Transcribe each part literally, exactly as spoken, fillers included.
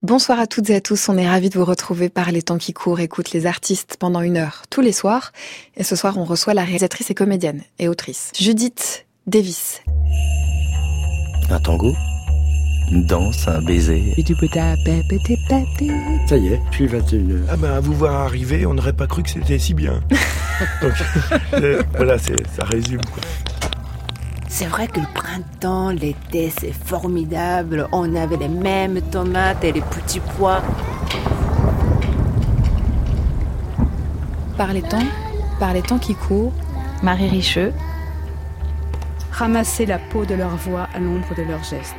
Bonsoir à toutes et à tous, on est ravis de vous retrouver par Les Temps qui courent, écoute les artistes pendant une heure tous les soirs. Et ce soir, on reçoit la réalisatrice et comédienne et autrice Judith Davis. Un tango, une danse, un baiser. Ça y est, puis vingt et une heures. Ah ben, à vous voir arriver, on n'aurait pas cru que c'était si bien. Donc, euh, voilà, c'est, ça résume, quoi. C'est vrai que le printemps, l'été, c'est formidable. On avait les mêmes tomates et les petits pois. Par les temps, par les temps qui courent, Marie Richeux. Ramasser la peau de leur voix à l'ombre de leurs gestes.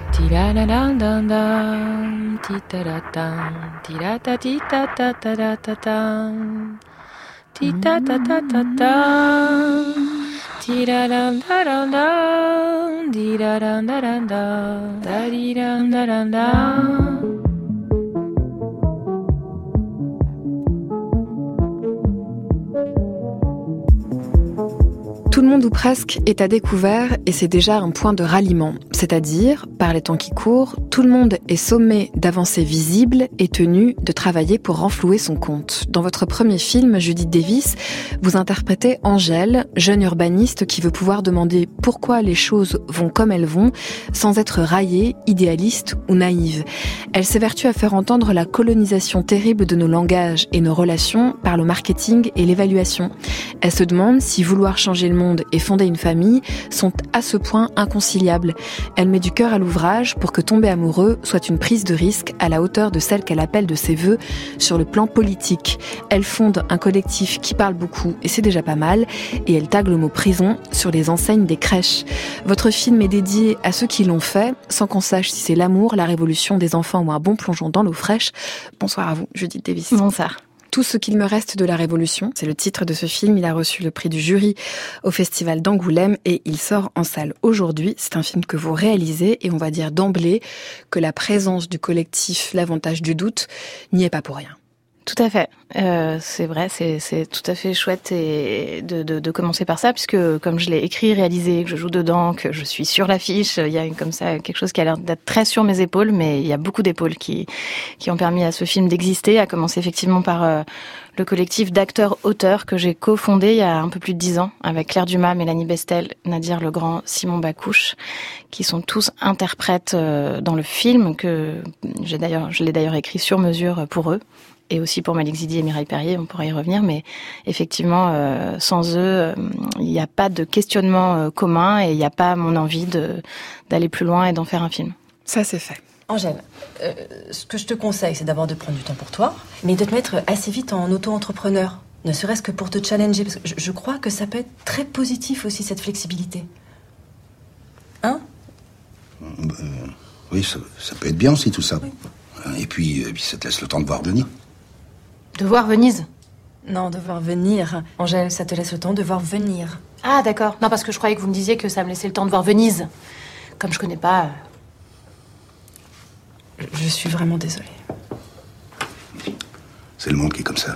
Tout le monde ou presque est à découvert et c'est déjà un point de ralliement. C'est-à-dire, par les temps qui courent, tout le monde est sommé d'avancées visibles et tenu de travailler pour renflouer son compte. Dans votre premier film, Judith Davis, vous interprétez Angèle, jeune urbaniste qui veut pouvoir demander pourquoi les choses vont comme elles vont, sans être raillée, idéaliste ou naïve. Elle s'évertue à faire entendre la colonisation terrible de nos langages et nos relations par le marketing et l'évaluation. Elle se demande si vouloir changer le monde et fonder une famille sont à ce point inconciliables. Elle met du cœur à l'ouvrage pour que tomber amoureux soit une prise de risque à la hauteur de celle qu'elle appelle de ses vœux sur le plan politique. Elle fonde un collectif qui parle beaucoup et c'est déjà pas mal et elle tague le mot prison sur les enseignes des crèches. Votre film est dédié à ceux qui l'ont fait sans qu'on sache si c'est l'amour, la révolution des enfants ou un bon plongeon dans l'eau fraîche. Bonsoir à vous, Judith Davis. Bonsoir. Tout ce qu'il me reste de la Révolution, c'est le titre de ce film. Il a reçu le prix du jury au Festival d'Angoulême et il sort en salle aujourd'hui. C'est un film que vous réalisez et on va dire d'emblée que la présence du collectif L'Avantage du Doute n'y est pas pour rien. Tout à fait. Euh, c'est vrai, c'est, c'est tout à fait chouette et de, de, de commencer par ça, puisque comme je l'ai écrit, réalisé, que je joue dedans, que je suis sur l'affiche, il y a comme ça quelque chose qui a l'air d'être très sur mes épaules, mais il y a beaucoup d'épaules qui, qui ont permis à ce film d'exister, à commencer effectivement par euh, le collectif d'acteurs-auteurs que j'ai cofondé il y a un peu plus de dix ans, avec Claire Dumas, Mélanie Bestel, Nadir Legrand, Simon Bacouche, qui sont tous interprètes euh, dans le film, que j'ai d'ailleurs, je l'ai d'ailleurs écrit sur mesure pour eux. Et aussi pour Malik Zidi et Mireille Perrier, on pourra y revenir, mais effectivement, euh, sans eux, euh, il n'y a pas de questionnement euh, commun et il n'y a pas mon envie de, d'aller plus loin et d'en faire un film. Ça, c'est fait. Angèle, euh, ce que je te conseille, c'est d'abord de prendre du temps pour toi, mais de te mettre assez vite en auto-entrepreneur, ne serait-ce que pour te challenger, parce que je, je crois que ça peut être très positif aussi, cette flexibilité. Hein ? euh, Oui, ça, ça peut être bien aussi, tout ça. Oui. Et puis, et puis, ça te laisse le temps de voir venir. De voir Venise ? Non, de voir venir. Angèle, ça te laisse le temps de voir venir. Ah, d'accord. Non, parce que je croyais que vous me disiez que ça me laissait le temps de voir Venise. Comme je connais pas... Je, je suis vraiment désolée. C'est le monde qui est comme ça.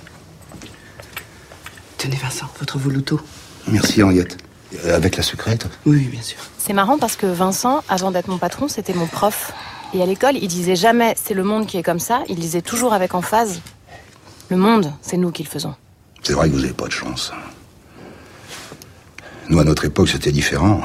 Tenez, Vincent, votre voluto. Merci, Henriette. Euh, avec la sucrète ? Oui, bien sûr. C'est marrant parce que Vincent, avant d'être mon patron, c'était mon prof. Et à l'école, il disait jamais « c'est le monde qui est comme ça », il disait toujours avec emphase « le monde, c'est nous qui le faisons ». C'est vrai que vous n'avez pas de chance. Nous, à notre époque, c'était différent.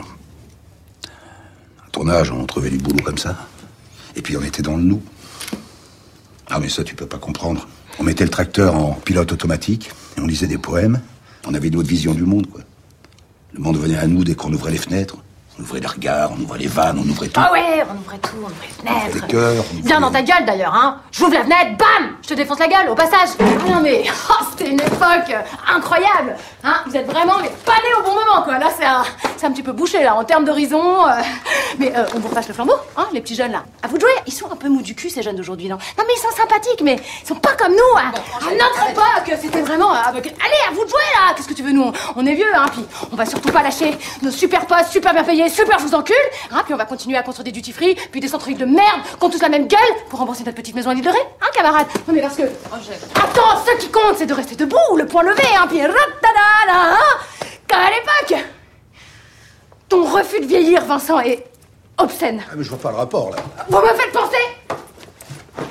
À ton âge, on trouvait du boulot comme ça. Et puis, on était dans le nous. Ah, mais ça, tu peux pas comprendre. On mettait le tracteur en pilote automatique, et on lisait des poèmes. On avait une autre vision du monde, quoi. Le monde venait à nous dès qu'on ouvrait les fenêtres. On ouvrait les regards, on ouvrait les vannes, on ouvrait tout. Ah ouais, on ouvrait tout, on ouvrait les fenêtres. On ouvrait les cœurs. On Viens dans ta gueule d'ailleurs, hein. J'ouvre la fenêtre, bam, je te défonce la gueule au passage. Ah non mais, oh, c'était une époque incroyable, hein. Vous êtes vraiment mais pas nés au bon moment, quoi. Là, c'est un, c'est un petit peu bouché là en termes d'horizon. Euh... Mais euh, on vous repasse le flambeau, hein, les petits jeunes là. À vous de jouer. Ils sont un peu mous du cul ces jeunes d'aujourd'hui, non. Non mais ils sont sympathiques, mais ils sont pas comme nous. Hein. Bon, à notre époque, c'était vraiment. Euh, allez, à vous de jouer là. Qu'est-ce que tu veux, nous, on, on est vieux, hein. Puis on va surtout pas lâcher nos super postes, super bien payés, super je vous encule. Hein, puis on va continuer à construire des duty-free, puis des centres de merde qui ont tous la même gueule pour rembourser notre petite maison à l'île de Ré, hein, camarades. Non mais parce que... Oh, attends, ce qui compte, c'est de rester debout, le poing levé, hein, puis... Hein, car à l'époque, ton refus de vieillir, Vincent, est obscène. Ah mais je vois pas le rapport, là. Vous me faites penser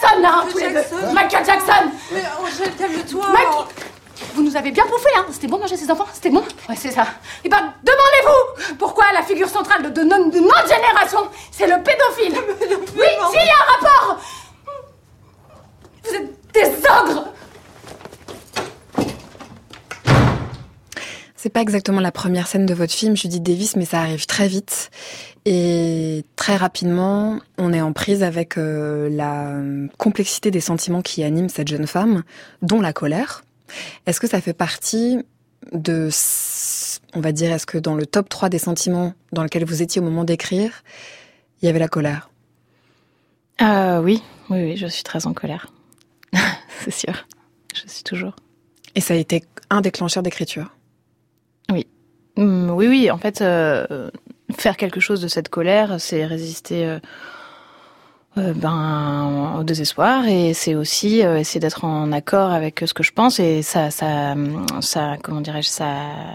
Jackson, là, hein, tous les deux. Michael Jackson. Mais Angèle, calme-toi. Mike, vous nous avez bien bouffé, hein. C'était bon de manger ces enfants, c'était bon. Ouais, c'est ça. Et ben, demandez-vous pourquoi la figure centrale de, de, de, de notre génération, c'est le pédophile. Oui, s'il y a un rapport. Vous êtes des ogres. C'est pas exactement la première scène de votre film, Judith Davis, mais ça arrive très vite. Et très rapidement, on est en prise avec euh, la complexité des sentiments qui animent cette jeune femme, dont la colère. Est-ce que ça fait partie de, on va dire, est-ce que dans le top trois des sentiments dans lesquels vous étiez au moment d'écrire, il y avait la colère ? euh, Oui, oui, oui, je suis très en colère. C'est sûr, je suis toujours. Et ça a été un déclencheur d'écriture ? Oui, mmh, oui, oui. En fait, euh, faire quelque chose de cette colère, c'est résister euh, euh, ben, au désespoir, et c'est aussi euh, essayer d'être en accord avec ce que je pense, et ça, ça, ça, comment dirais-je, ça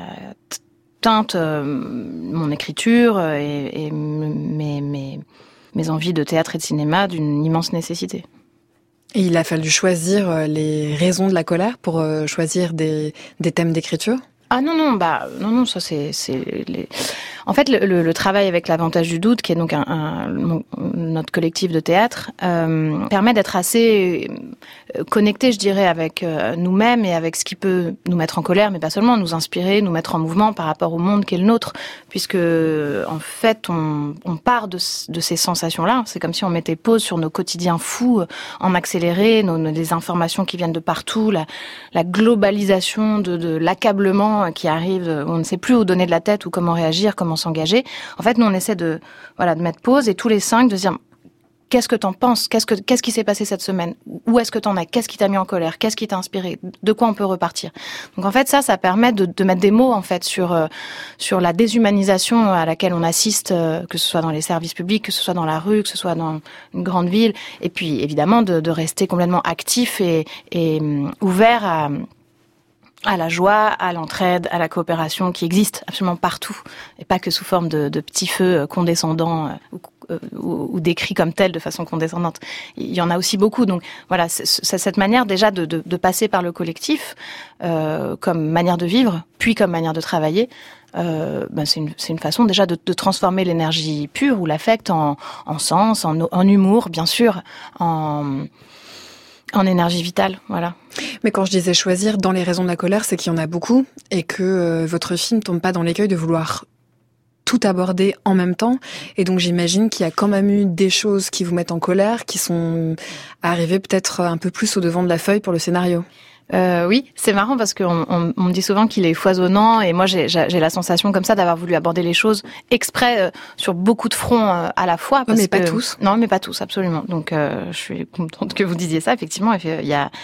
teinte euh, mon écriture et, et mes, mes, mes envies de théâtre et de cinéma d'une immense nécessité. Et il a fallu choisir les raisons de la colère pour choisir des, des thèmes d'écriture ? Ah non, non, bah, non, non, ça c'est, c'est les... En fait, le, le, le travail avec l'Avantage du doute, qui est donc un, un, notre collectif de théâtre, euh, permet d'être assez connecté, je dirais, avec euh, nous-mêmes et avec ce qui peut nous mettre en colère, mais pas seulement, nous inspirer, nous mettre en mouvement par rapport au monde qui est le nôtre, puisque, en fait, on, on part de, de ces sensations-là. C'est comme si on mettait pause sur nos quotidiens fous, en accéléré, nos, nos, les informations qui viennent de partout, la, la globalisation de, de l'accablement qui arrive, on ne sait plus où donner de la tête ou comment réagir, comment s'engager. En fait, nous, on essaie de, voilà, de mettre pause et tous les cinq de se dire qu'est-ce que t'en penses, qu'est-ce que, qu'est-ce qui s'est passé cette semaine, où est-ce que t'en es, qu'est-ce qui t'a mis en colère, qu'est-ce qui t'a inspiré, de quoi on peut repartir. Donc en fait, ça, ça permet de, de mettre des mots en fait sur euh, sur la déshumanisation à laquelle on assiste, euh, que ce soit dans les services publics, que ce soit dans la rue, que ce soit dans une grande ville, et puis évidemment de, de rester complètement actif et, et um, ouvert à à la joie, à l'entraide, à la coopération qui existe absolument partout, et pas que sous forme de, de petits feux condescendants euh, ou, ou, ou décrits comme tels de façon condescendante. Il y en a aussi beaucoup. Donc voilà, c'est, c'est cette manière déjà de, de, de passer par le collectif euh, comme manière de vivre, puis comme manière de travailler. Euh, ben c'est une c'est une façon déjà de, de transformer l'énergie pure ou l'affect en, en sens, en, en humour, bien sûr, en En énergie vitale, voilà. Mais quand je disais choisir dans les raisons de la colère, c'est qu'il y en a beaucoup et que euh, votre film tombe pas dans l'écueil de vouloir tout aborder en même temps. Et donc j'imagine qu'il y a quand même eu des choses qui vous mettent en colère, qui sont arrivées peut-être un peu plus au devant de la feuille pour le scénario. Euh, oui, c'est marrant parce qu'on on, on me dit souvent qu'il est foisonnant et moi j'ai, j'ai la sensation comme ça d'avoir voulu aborder les choses exprès euh, sur beaucoup de fronts euh, à la fois. Parce mais que, pas tous. Non, mais pas tous, absolument. Donc euh, je suis contente que vous disiez ça. Effectivement, il y a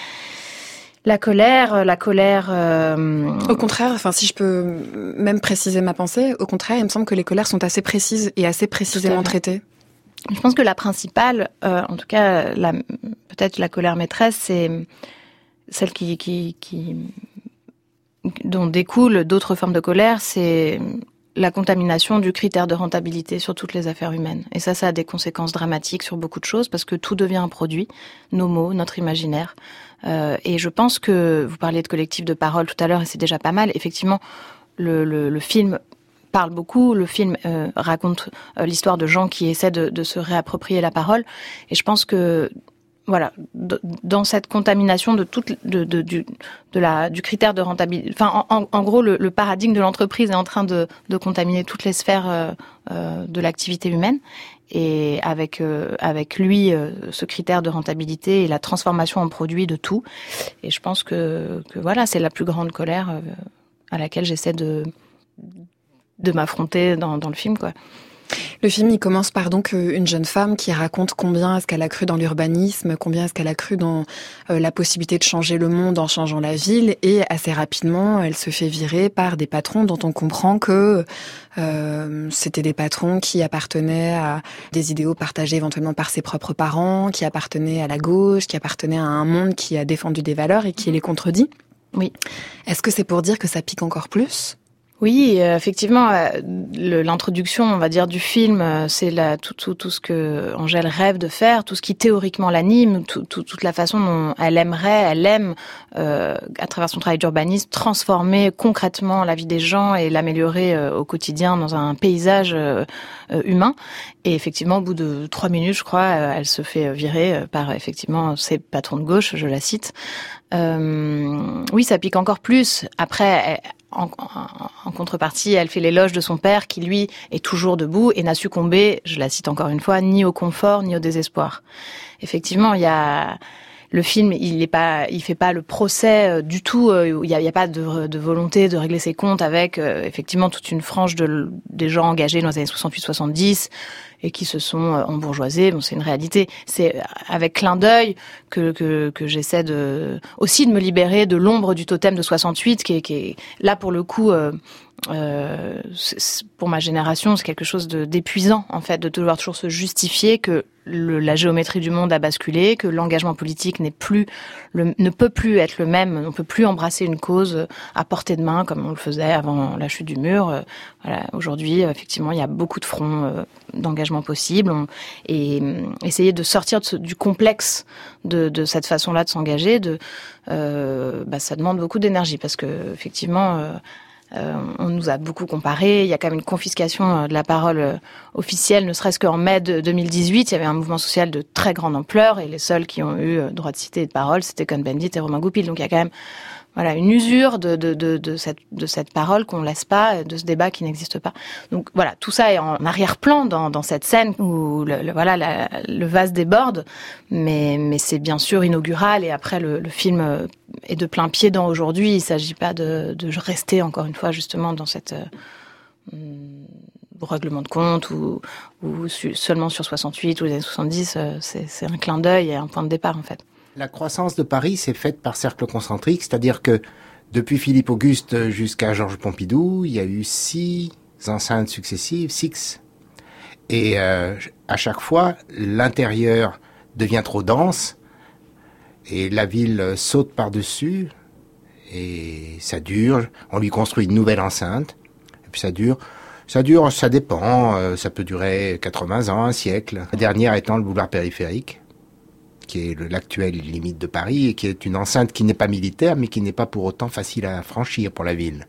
la colère, la colère. Euh... Au contraire, enfin si je peux même préciser ma pensée, au contraire, il me semble que les colères sont assez précises et assez précisément traitées. Je pense que la principale, euh, en tout cas, la, peut-être la colère maîtresse, c'est celle qui, qui, qui, dont découlent d'autres formes de colère, c'est la contamination du critère de rentabilité sur toutes les affaires humaines. Et ça, ça a des conséquences dramatiques sur beaucoup de choses parce que tout devient un produit, nos mots, notre imaginaire. Euh, et je pense que, vous parliez de collectif de parole tout à l'heure et c'est déjà pas mal. Effectivement, le, le, le film parle beaucoup, le film euh, raconte euh, l'histoire de gens qui essaient de, de se réapproprier la parole. Et je pense que voilà, dans cette contamination de toute, de, de, du, de la, du critère de rentabilité. Enfin, en, en gros, le, le paradigme de l'entreprise est en train de, de contaminer toutes les sphères euh, euh, de l'activité humaine. Et avec, euh, avec lui, euh, ce critère de rentabilité et la transformation en produit de tout. Et je pense que, que voilà, c'est la plus grande colère euh, à laquelle j'essaie de, de m'affronter dans, dans le film, quoi. Le film, il commence par donc une jeune femme qui raconte combien est-ce qu'elle a cru dans l'urbanisme, combien est-ce qu'elle a cru dans euh, la possibilité de changer le monde en changeant la ville, et assez rapidement, elle se fait virer par des patrons dont on comprend que euh, c'était des patrons qui appartenaient à des idéaux partagés éventuellement par ses propres parents, qui appartenaient à la gauche, qui appartenaient à un monde qui a défendu des valeurs et qui les contredit. Oui. Est-ce que c'est pour dire que ça pique encore plus ? Oui, effectivement, le, l'introduction, on va dire, du film, c'est la, tout, tout, tout ce que Angèle rêve de faire, tout ce qui théoriquement l'anime, tout, tout, toute la façon dont elle aimerait, elle aime, euh, à travers son travail d'urbanisme, transformer concrètement la vie des gens et l'améliorer euh, au quotidien dans un paysage euh, humain. Et effectivement, au bout de trois minutes, je crois, euh, elle se fait virer par, effectivement, ses patrons de gauche, je la cite. Euh, oui, ça pique encore plus. Après, elle, En, en, en contrepartie, elle fait l'éloge de son père qui, lui, est toujours debout et n'a succombé, je la cite encore une fois, ni au confort, ni au désespoir. Effectivement, il y a... Le film, il est pas, il fait pas le procès du tout. Il y a, il y a pas de, de volonté de régler ses comptes avec euh, effectivement toute une frange de des gens engagés dans les années soixante-huit soixante-dix et qui se sont embourgeoisés. Bon, c'est une réalité. C'est avec clin d'œil que que, que j'essaie de aussi de me libérer de l'ombre du totem de soixante-huit, qui est, qui est là pour le coup. Euh, Euh, pour ma génération, c'est quelque chose de, d'épuisant, en fait, de devoir toujours se justifier que le, la géométrie du monde a basculé, que l'engagement politique n'est plus, le, ne peut plus être le même, on peut plus embrasser une cause à portée de main comme on le faisait avant la chute du mur. Euh, voilà, aujourd'hui, effectivement, il y a beaucoup de fronts euh, d'engagement possibles, on, et euh, essayer de sortir de ce, du complexe de, de cette façon-là de s'engager, de, euh, bah, ça demande beaucoup d'énergie parce que effectivement. Euh, Euh, on nous a beaucoup comparé. Il y a quand même une confiscation de la parole euh, officielle, ne serait-ce qu'en mai de deux mille dix-huit, il y avait un mouvement social de très grande ampleur et les seuls qui ont eu euh, droit de cité et de parole, c'était Cohn-Bendit et Romain Goupil. Donc il y a quand même voilà une usure de, de, de, de, cette, de cette parole qu'on laisse pas, de ce débat qui n'existe pas. Donc voilà, tout ça est en arrière-plan dans, dans cette scène où le, le, voilà, la, le vase déborde, mais, mais c'est bien sûr inaugural et après le, le film est de plein pied dans aujourd'hui. Il s'agit pas de, de rester encore une fois justement dans cette euh, règlement de compte ou, ou su, seulement sur soixante-huit ou les années soixante-dix. Euh, c'est, c'est un clin d'œil et un point de départ en fait. La croissance de Paris s'est faite par cercle concentrique, c'est-à-dire que depuis Philippe Auguste jusqu'à Georges Pompidou, il y a eu six enceintes successives, six. Et euh, à chaque fois, l'intérieur devient trop dense et la ville saute par-dessus et ça dure. On lui construit une nouvelle enceinte et puis ça dure. Ça dure, ça dépend, euh, ça peut durer quatre-vingts ans, un siècle. La dernière étant le boulevard périphérique, qui est l'actuelle limite de Paris et qui est une enceinte qui n'est pas militaire, mais qui n'est pas pour autant facile à franchir pour la ville.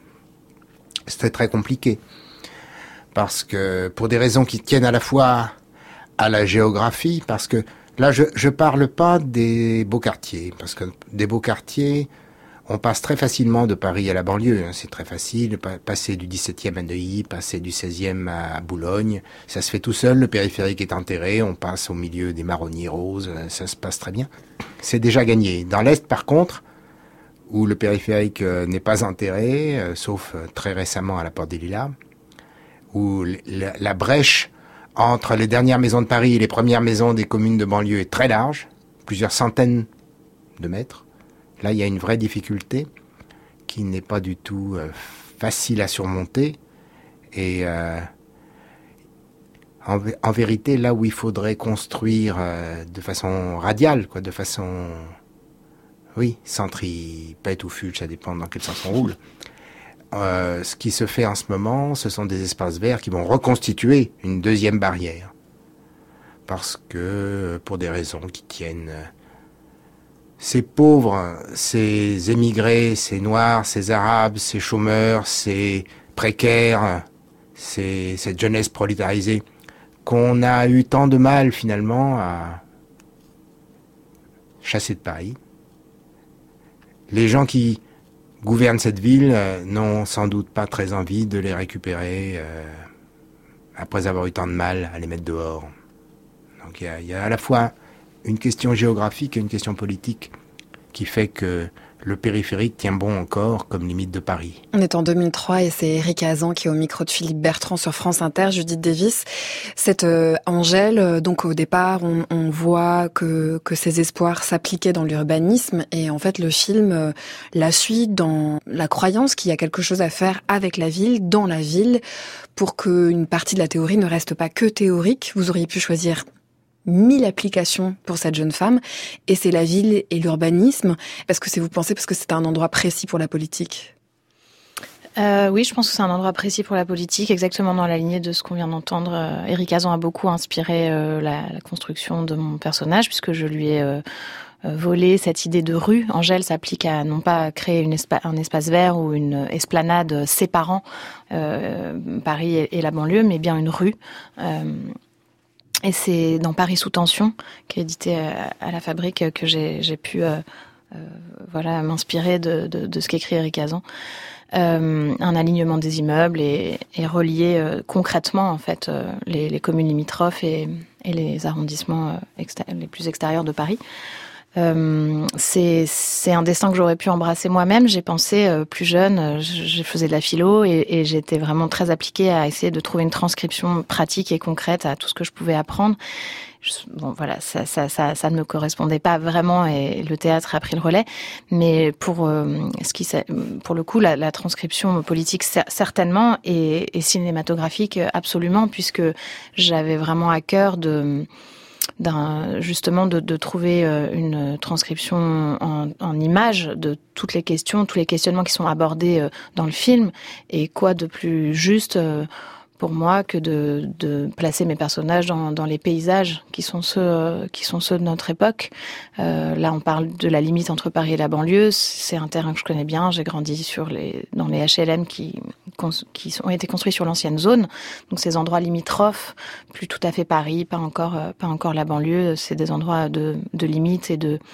C'est très compliqué. Parce que, pour des raisons qui tiennent à la fois à la géographie, parce que là, je, je parle pas des beaux quartiers, parce que des beaux quartiers, on passe très facilement de Paris à la banlieue. Hein, c'est très facile, passer du dix-septième à Neuilly, passer du seizième à Boulogne. Ça se fait tout seul, le périphérique est enterré, on passe au milieu des marronniers roses, ça se passe très bien. C'est déjà gagné. Dans l'Est, par contre, où le périphérique euh, n'est pas enterré, euh, sauf euh, très récemment à la Porte des Lilas, où la, la brèche entre les dernières maisons de Paris et les premières maisons des communes de banlieue est très large, plusieurs centaines de mètres. Là, il y a une vraie difficulté qui n'est pas du tout euh, facile à surmonter. Et euh, en, en vérité, là où il faudrait construire euh, de façon radiale, quoi, de façon, oui, centripète ou fuge, ça dépend dans quel sens on roule. Euh, ce qui se fait en ce moment, ce sont des espaces verts qui vont reconstituer une deuxième barrière. Parce que, pour des raisons qui tiennent... Euh, Ces pauvres, ces émigrés, ces noirs, ces arabes, ces chômeurs, ces précaires, ces, cette jeunesse prolétarisée, qu'on a eu tant de mal finalement à chasser de Paris. Les gens qui gouvernent cette ville euh, n'ont sans doute pas très envie de les récupérer euh, après avoir eu tant de mal à les mettre dehors. Donc il y a, y a à la fois une question géographique et une question politique qui fait que le périphérique tient bon encore comme limite de Paris. On est en deux mille trois et c'est Éric Hazan qui est au micro de Philippe Bertrand sur France Inter, Judith Davis. Cette euh, Angèle, donc au départ, on, on voit que, que ses espoirs s'appliquaient dans l'urbanisme et en fait le film euh, la suit dans la croyance qu'il y a quelque chose à faire avec la ville, dans la ville, pour qu'une partie de la théorie ne reste pas que théorique. Vous auriez pu choisir mille applications pour cette jeune femme, et c'est la ville et l'urbanisme. Est-ce que c'est vous pensez parce que c'est un endroit précis pour la politique ? Euh, oui, je pense que c'est un endroit précis pour la politique, exactement dans la lignée de ce qu'on vient d'entendre. Euh, Éric Azan a beaucoup inspiré euh, la, la construction de mon personnage, puisque je lui ai euh, volé cette idée de rue. Angèle s'applique à non pas créer une espa- un espace vert ou une esplanade séparant euh, Paris et, et la banlieue, mais bien une rue. Euh, et c'est dans Paris sous tension, qui est édité à, à la Fabrique, que j'ai, j'ai pu euh, euh, voilà, m'inspirer de, de, de ce qu'écrit Éric Azan. Euh, un alignement des immeubles et, et relier euh, concrètement en fait euh, les, les communes limitrophes et, et les arrondissements euh, exté- les plus extérieurs de Paris. Euh, c'est, c'est un destin que j'aurais pu embrasser moi-même. J'ai pensé euh, plus jeune, euh, je, je faisais de la philo et, et j'étais vraiment très appliquée à essayer de trouver une transcription pratique et concrète à tout ce que je pouvais apprendre. Bon, voilà, ça, ça, ça, ça ne me correspondait pas vraiment et le théâtre a pris le relais. Mais pour euh, ce qui, pour le coup, la, la transcription politique certainement et, et cinématographique absolument, puisque j'avais vraiment à cœur de, d'un, justement, de, de trouver une transcription en, en images de toutes les questions, tous les questionnements qui sont abordés dans le film. Et quoi de plus juste pour moi que de, de placer mes personnages dans, dans les paysages qui sont ceux qui sont ceux de notre époque. Euh, là, on parle de la limite entre Paris et la banlieue. C'est un terrain que je connais bien. J'ai grandi sur les dans les H L M qui qui ont été construits sur l'ancienne zone. Donc ces endroits limitrophes, plus tout à fait Paris, pas encore pas encore la banlieue. C'est des endroits de de limite et de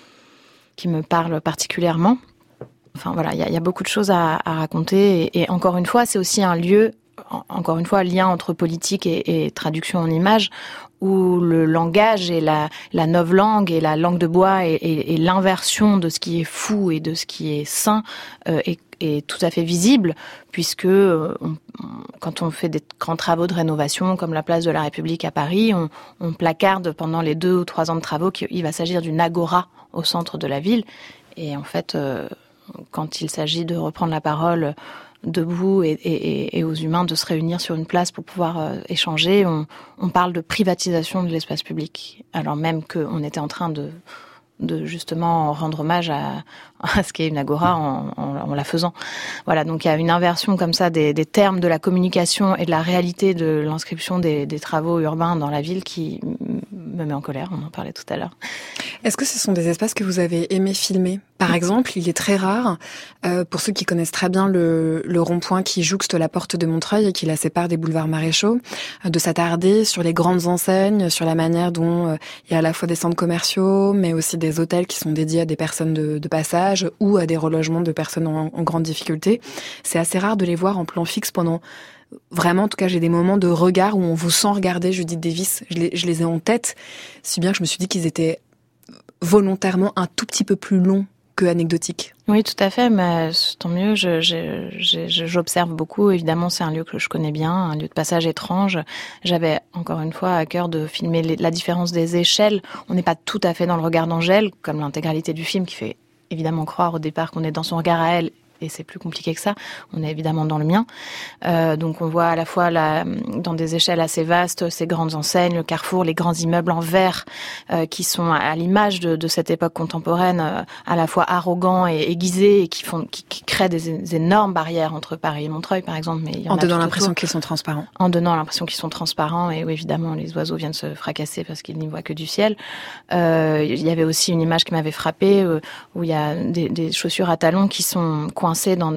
qui me parlent particulièrement. Enfin voilà, il y a, y a beaucoup de choses à, à raconter et, et encore une fois, c'est aussi un lieu. Encore une fois, lien entre politique et, et traduction en images, où le langage et la, la novlangue et la langue de bois et, et, et l'inversion de ce qui est fou et de ce qui est sain euh, est, est tout à fait visible, puisque euh, on, on, quand on fait des grands travaux de rénovation, comme la place de la République à Paris, on, on placarde pendant les deux ou trois ans de travaux qu'il va s'agir d'une agora au centre de la ville. Et en fait, euh, quand il s'agit de reprendre la parole debout et, et, et aux humains de se réunir sur une place pour pouvoir euh, échanger, on, on parle de privatisation de l'espace public, alors même qu'on était en train de, de justement rendre hommage à, à ce qu'est une agora en, en, en la faisant. Voilà, donc il y a une inversion comme ça des, des termes de la communication et de la réalité de l'inscription des, des travaux urbains dans la ville qui me met en colère, on en parlait tout à l'heure. Est-ce que ce sont des espaces que vous avez aimé filmer ? Par exemple, il est très rare, euh, pour ceux qui connaissent très bien le, le rond-point qui jouxte la porte de Montreuil et qui la sépare des boulevards Maréchaux, euh, de s'attarder sur les grandes enseignes, sur la manière dont euh, il y a à la fois des centres commerciaux, mais aussi des hôtels qui sont dédiés à des personnes de, de passage ou à des relogements de personnes en, en grande difficulté. C'est assez rare de les voir en plan fixe pendant... Vraiment, en tout cas, j'ai des moments de regard où on vous sent regarder Judith Davis. Je les, je les ai en tête, si bien que je me suis dit qu'ils étaient volontairement un tout petit peu plus longs que anecdotiques. Oui, tout à fait, mais tant mieux. Je, je, je, j'observe beaucoup. Évidemment, c'est un lieu que je connais bien, un lieu de passage étrange. J'avais, encore une fois, à cœur de filmer les, la différence des échelles. On n'est pas tout à fait dans le regard d'Angèle, comme l'intégralité du film, qui fait évidemment croire au départ qu'on est dans son regard à elle. Et c'est plus compliqué que ça. On est évidemment dans le mien. Euh, donc on voit à la fois la, dans des échelles assez vastes ces grandes enseignes, le Carrefour, les grands immeubles en verre euh, qui sont à l'image de, de cette époque contemporaine, euh, à la fois arrogants et aiguisés et qui font, qui, qui créent des, des énormes barrières entre Paris et Montreuil, par exemple. Mais il y en, en a donnant tout l'impression autour. qu'ils sont transparents. En donnant l'impression qu'ils sont transparents et où évidemment les oiseaux viennent se fracasser parce qu'ils n'y voient que du ciel. Euh, il y avait aussi une image qui m'avait frappée euh, où il y a des, des chaussures à talons qui sont coincées dans,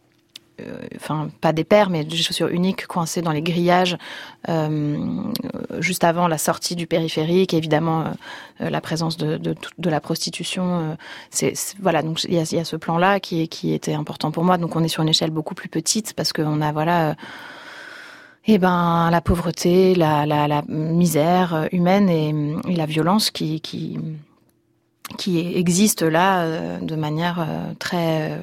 euh, enfin pas des paires, mais des chaussures uniques coincées dans les grillages euh, juste avant la sortie du périphérique. Et évidemment, euh, la présence de, de, de la prostitution. Euh, c'est, c'est, voilà, donc il y a, il y a ce plan-là qui, qui était important pour moi. Donc on est sur une échelle beaucoup plus petite parce qu'on a voilà. Euh, Eh ben, la pauvreté, la, la, la misère humaine et, et la violence qui, qui, qui existe là euh, de manière euh, très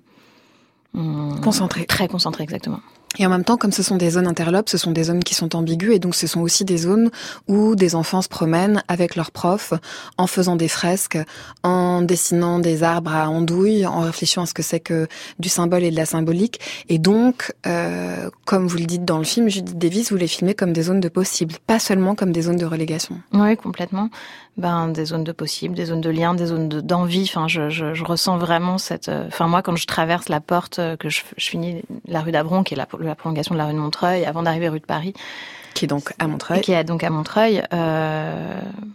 euh, concentrée. Très concentrée, exactement. Et en même temps, comme ce sont des zones interlopes, ce sont des zones qui sont ambiguës, et donc ce sont aussi des zones où des enfants se promènent avec leurs profs, en faisant des fresques, en dessinant des arbres à andouille, en réfléchissant à ce que c'est que du symbole et de la symbolique. Et donc, euh, comme vous le dites dans le film, Judith Davis, vous les filmez comme des zones de possible, pas seulement comme des zones de relégation. Oui, complètement. ben des zones de possible, des zones de lien, des zones de, d'envie. Enfin, je, je, je ressens vraiment cette. Enfin, moi, quand je traverse la porte, que je, je finis la rue d'Avron, qui est la, la prolongation de la rue de Montreuil, avant d'arriver rue de Paris, qui est donc à Montreuil, qui est donc à Montreuil. Euh,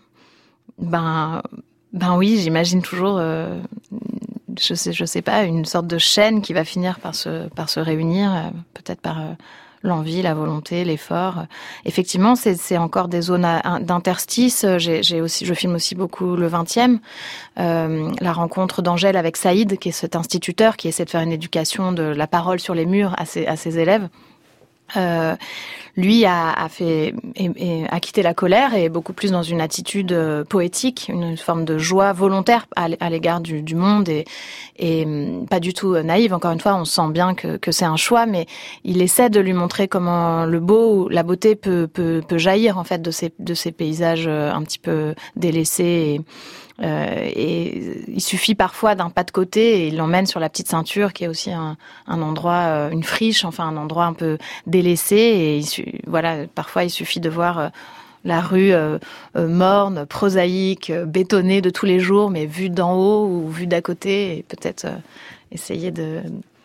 ben, ben oui, j'imagine toujours. Euh, je sais, je sais pas, une sorte de chaîne qui va finir par se, par se réunir, euh, peut-être par. Euh, l'envie, la volonté, l'effort. Effectivement, c'est, c'est encore des zones à, d'interstices. J'ai, j'ai aussi, je filme aussi beaucoup le vingtième. Euh, la rencontre d'Angèle avec Saïd, qui est cet instituteur qui essaie de faire une éducation de la parole sur les murs à ses, à ses élèves. Euh, lui a, a fait et, et a quitté la colère et est beaucoup plus dans une attitude euh, poétique, une forme de joie volontaire à, à l'égard du, du monde et, et pas du tout naïve. Encore une fois, on sent bien que, que c'est un choix, mais il essaie de lui montrer comment le beau, la beauté peut, peut, peut jaillir en fait de ces, de ces paysages un petit peu délaissés. Et, Euh, et il suffit parfois d'un pas de côté et il l'emmène sur la petite ceinture qui est aussi un, un endroit, euh, une friche, enfin un endroit un peu délaissé. Et il, voilà, parfois il suffit de voir euh, la rue euh, euh, morne, prosaïque, euh, bétonnée de tous les jours, mais vue d'en haut ou vue d'à côté, et peut-être euh, essayer de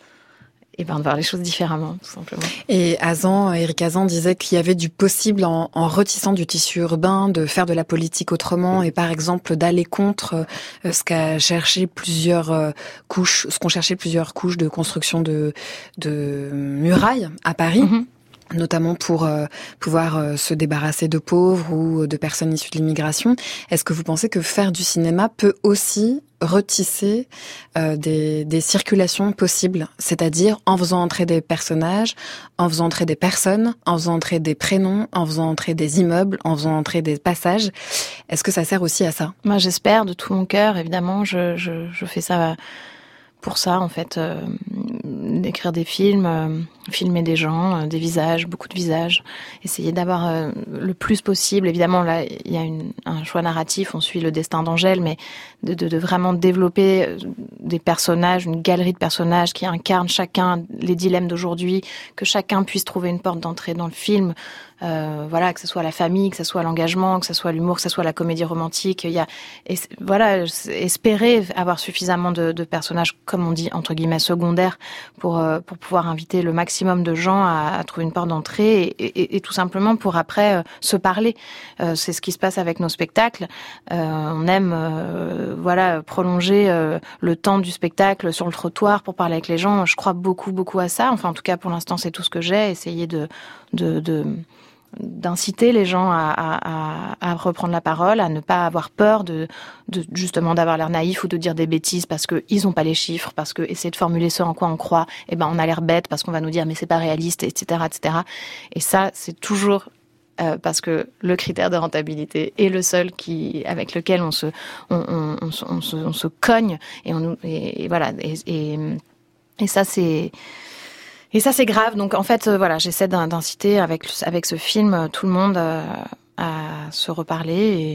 et ben de voir les choses différemment, tout simplement. Et Hazan, Éric Hazan disait qu'il y avait du possible en, en retissant du tissu urbain, de faire de la politique autrement, et par exemple d'aller contre euh, ce qu'a cherché plusieurs euh, couches, ce qu'ont cherché plusieurs couches de construction de, de murailles à Paris. Mm-hmm. Notamment pour euh, pouvoir euh, se débarrasser de pauvres ou de personnes issues de l'immigration. Est-ce que vous pensez que faire du cinéma peut aussi retisser euh, des, des circulations possibles, c'est-à-dire en faisant entrer des personnages, en faisant entrer des personnes, en faisant entrer des prénoms, en faisant entrer des immeubles, en faisant entrer des passages? Est-ce que ça sert aussi à ça? Moi, j'espère de tout mon cœur, évidemment. Je, je, je fais ça pour ça, en fait, euh, d'écrire des films, euh, filmer des gens, euh, des visages, beaucoup de visages, essayer d'avoir euh, le plus possible. Évidemment, là, il y a une, un choix narratif, on suit le destin d'Angèle, mais de, de, de vraiment développer des personnages, une galerie de personnages qui incarnent chacun les dilemmes d'aujourd'hui, que chacun puisse trouver une porte d'entrée dans le film. Euh, voilà, que ce soit la famille, que ce soit l'engagement, que ce soit l'humour, que ce soit la comédie romantique. Il y a, et, voilà, espérer avoir suffisamment de, de personnages, comme on dit, entre guillemets, secondaires, pour, euh, pour pouvoir inviter le maximum de gens à, à trouver une porte d'entrée et, et, et tout simplement pour après euh, se parler. Euh, c'est ce qui se passe avec nos spectacles. Euh, on aime, euh, voilà, prolonger euh, le temps du spectacle sur le trottoir pour parler avec les gens. Je crois beaucoup, beaucoup à ça. Enfin, en tout cas, pour l'instant, c'est tout ce que j'ai. Essayer de, de, de d'inciter les gens à, à, à reprendre la parole, à ne pas avoir peur de, de justement d'avoir l'air naïf ou de dire des bêtises parce que ils ont pas les chiffres, parce que essayer de formuler ce en quoi on croit, eh ben on a l'air bête parce qu'on va nous dire mais c'est pas réaliste, et cetera, et cetera. Et ça, c'est toujours euh, parce que le critère de rentabilité est le seul qui avec lequel on se on, on, on, on, se, on se cogne et on et, et voilà et, et, et ça c'est Et ça, c'est grave. Donc, en fait, euh, voilà, j'essaie d'inciter avec, avec ce film tout le monde euh, à se reparler et,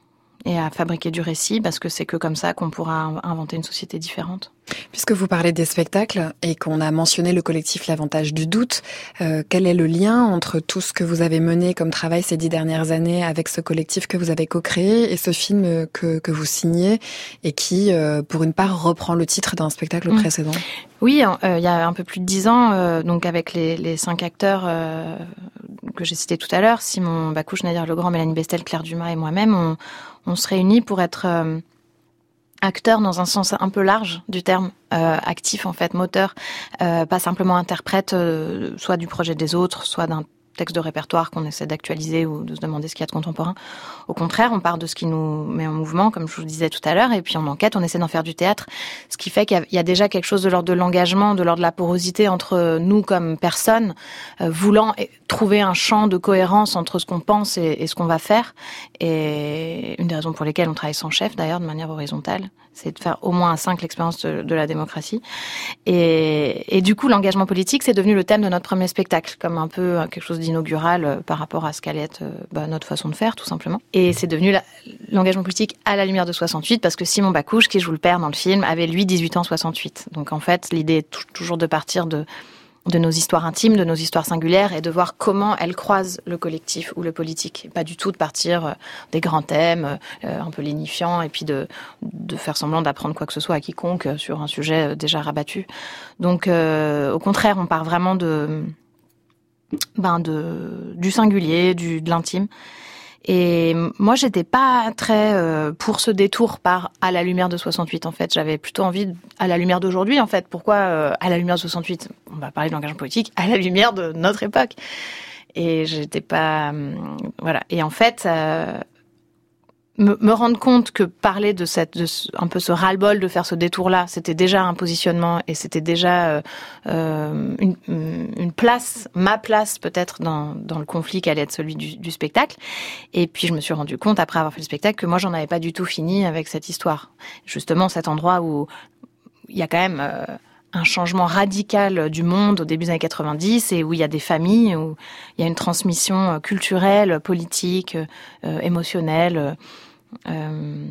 et à fabriquer du récit, parce que c'est que comme ça qu'on pourra inventer une société différente. Puisque vous parlez des spectacles et qu'on a mentionné le collectif L'Avantage du Doute, euh, quel est le lien entre tout ce que vous avez mené comme travail ces dix dernières années avec ce collectif que vous avez co-créé et ce film que, que vous signez et qui, euh, pour une part, reprend le titre d'un spectacle mmh. précédent? Oui, euh, il y a un peu plus de dix ans, euh, donc avec les, les cinq acteurs euh, que j'ai cités tout à l'heure, Simon Bacouche, Nadir Legrand, Mélanie Bestel, Claire Dumas et moi-même, on, on se réunit pour être euh, acteurs dans un sens un peu large du terme, euh, actif en fait, moteur, euh, pas simplement interprète, euh, soit du projet des autres, soit d'un texte de répertoire qu'on essaie d'actualiser ou de se demander ce qu'il y a de contemporain. Au contraire, on part de ce qui nous met en mouvement, comme je vous le disais tout à l'heure, et puis on enquête, on essaie d'en faire du théâtre, ce qui fait qu'il y a déjà quelque chose de l'ordre de l'engagement, de l'ordre de la porosité entre nous comme personnes, euh, voulant trouver un champ de cohérence entre ce qu'on pense et, et ce qu'on va faire. Et une des raisons pour lesquelles on travaille sans chef, d'ailleurs, de manière horizontale, c'est de faire au moins à cinq l'expérience de, de la démocratie. Et, et du coup, l'engagement politique, c'est devenu le thème de notre premier spectacle, comme un peu quelque chose d'inaugural par rapport à ce qu'allait être bah, notre façon de faire, tout simplement. Et c'est devenu la, l'engagement politique à la lumière de soixante-huit, parce que Simon Bacouche, qui joue le père dans le film, avait lui dix-huit ans soixante-huit. Donc en fait, l'idée est t- toujours de partir de de nos histoires intimes, de nos histoires singulières, et de voir comment elles croisent le collectif ou le politique. Pas du tout de partir des grands thèmes, euh, un peu lénifiants, et puis de, de faire semblant d'apprendre quoi que ce soit à quiconque sur un sujet déjà rabattu. Donc, euh, au contraire, on part vraiment de, ben de, du singulier, du, de l'intime. Et moi, j'étais pas très euh, pour ce détour par à la lumière de soixante-huit, en fait. J'avais plutôt envie de, à la lumière d'aujourd'hui, en fait. Pourquoi euh, à la lumière de soixante-huit? On va parler de l'engagement politique à la lumière de notre époque. Et j'étais pas... Euh, voilà. Et en fait, euh, me, me rendre compte que parler de cette, de ce, un peu ce ras-le-bol de faire ce détour-là, c'était déjà un positionnement et c'était déjà euh, euh, une, une place, ma place peut-être dans, dans le conflit qui allait être celui du, du spectacle. Et puis je me suis rendu compte après avoir fait le spectacle que moi j'en avais pas du tout fini avec cette histoire. Justement cet endroit où il y a quand même euh, un changement radical du monde au début des années quatre-vingt-dix et où il y a des familles, où il y a une transmission culturelle, politique, euh, émotionnelle, euh,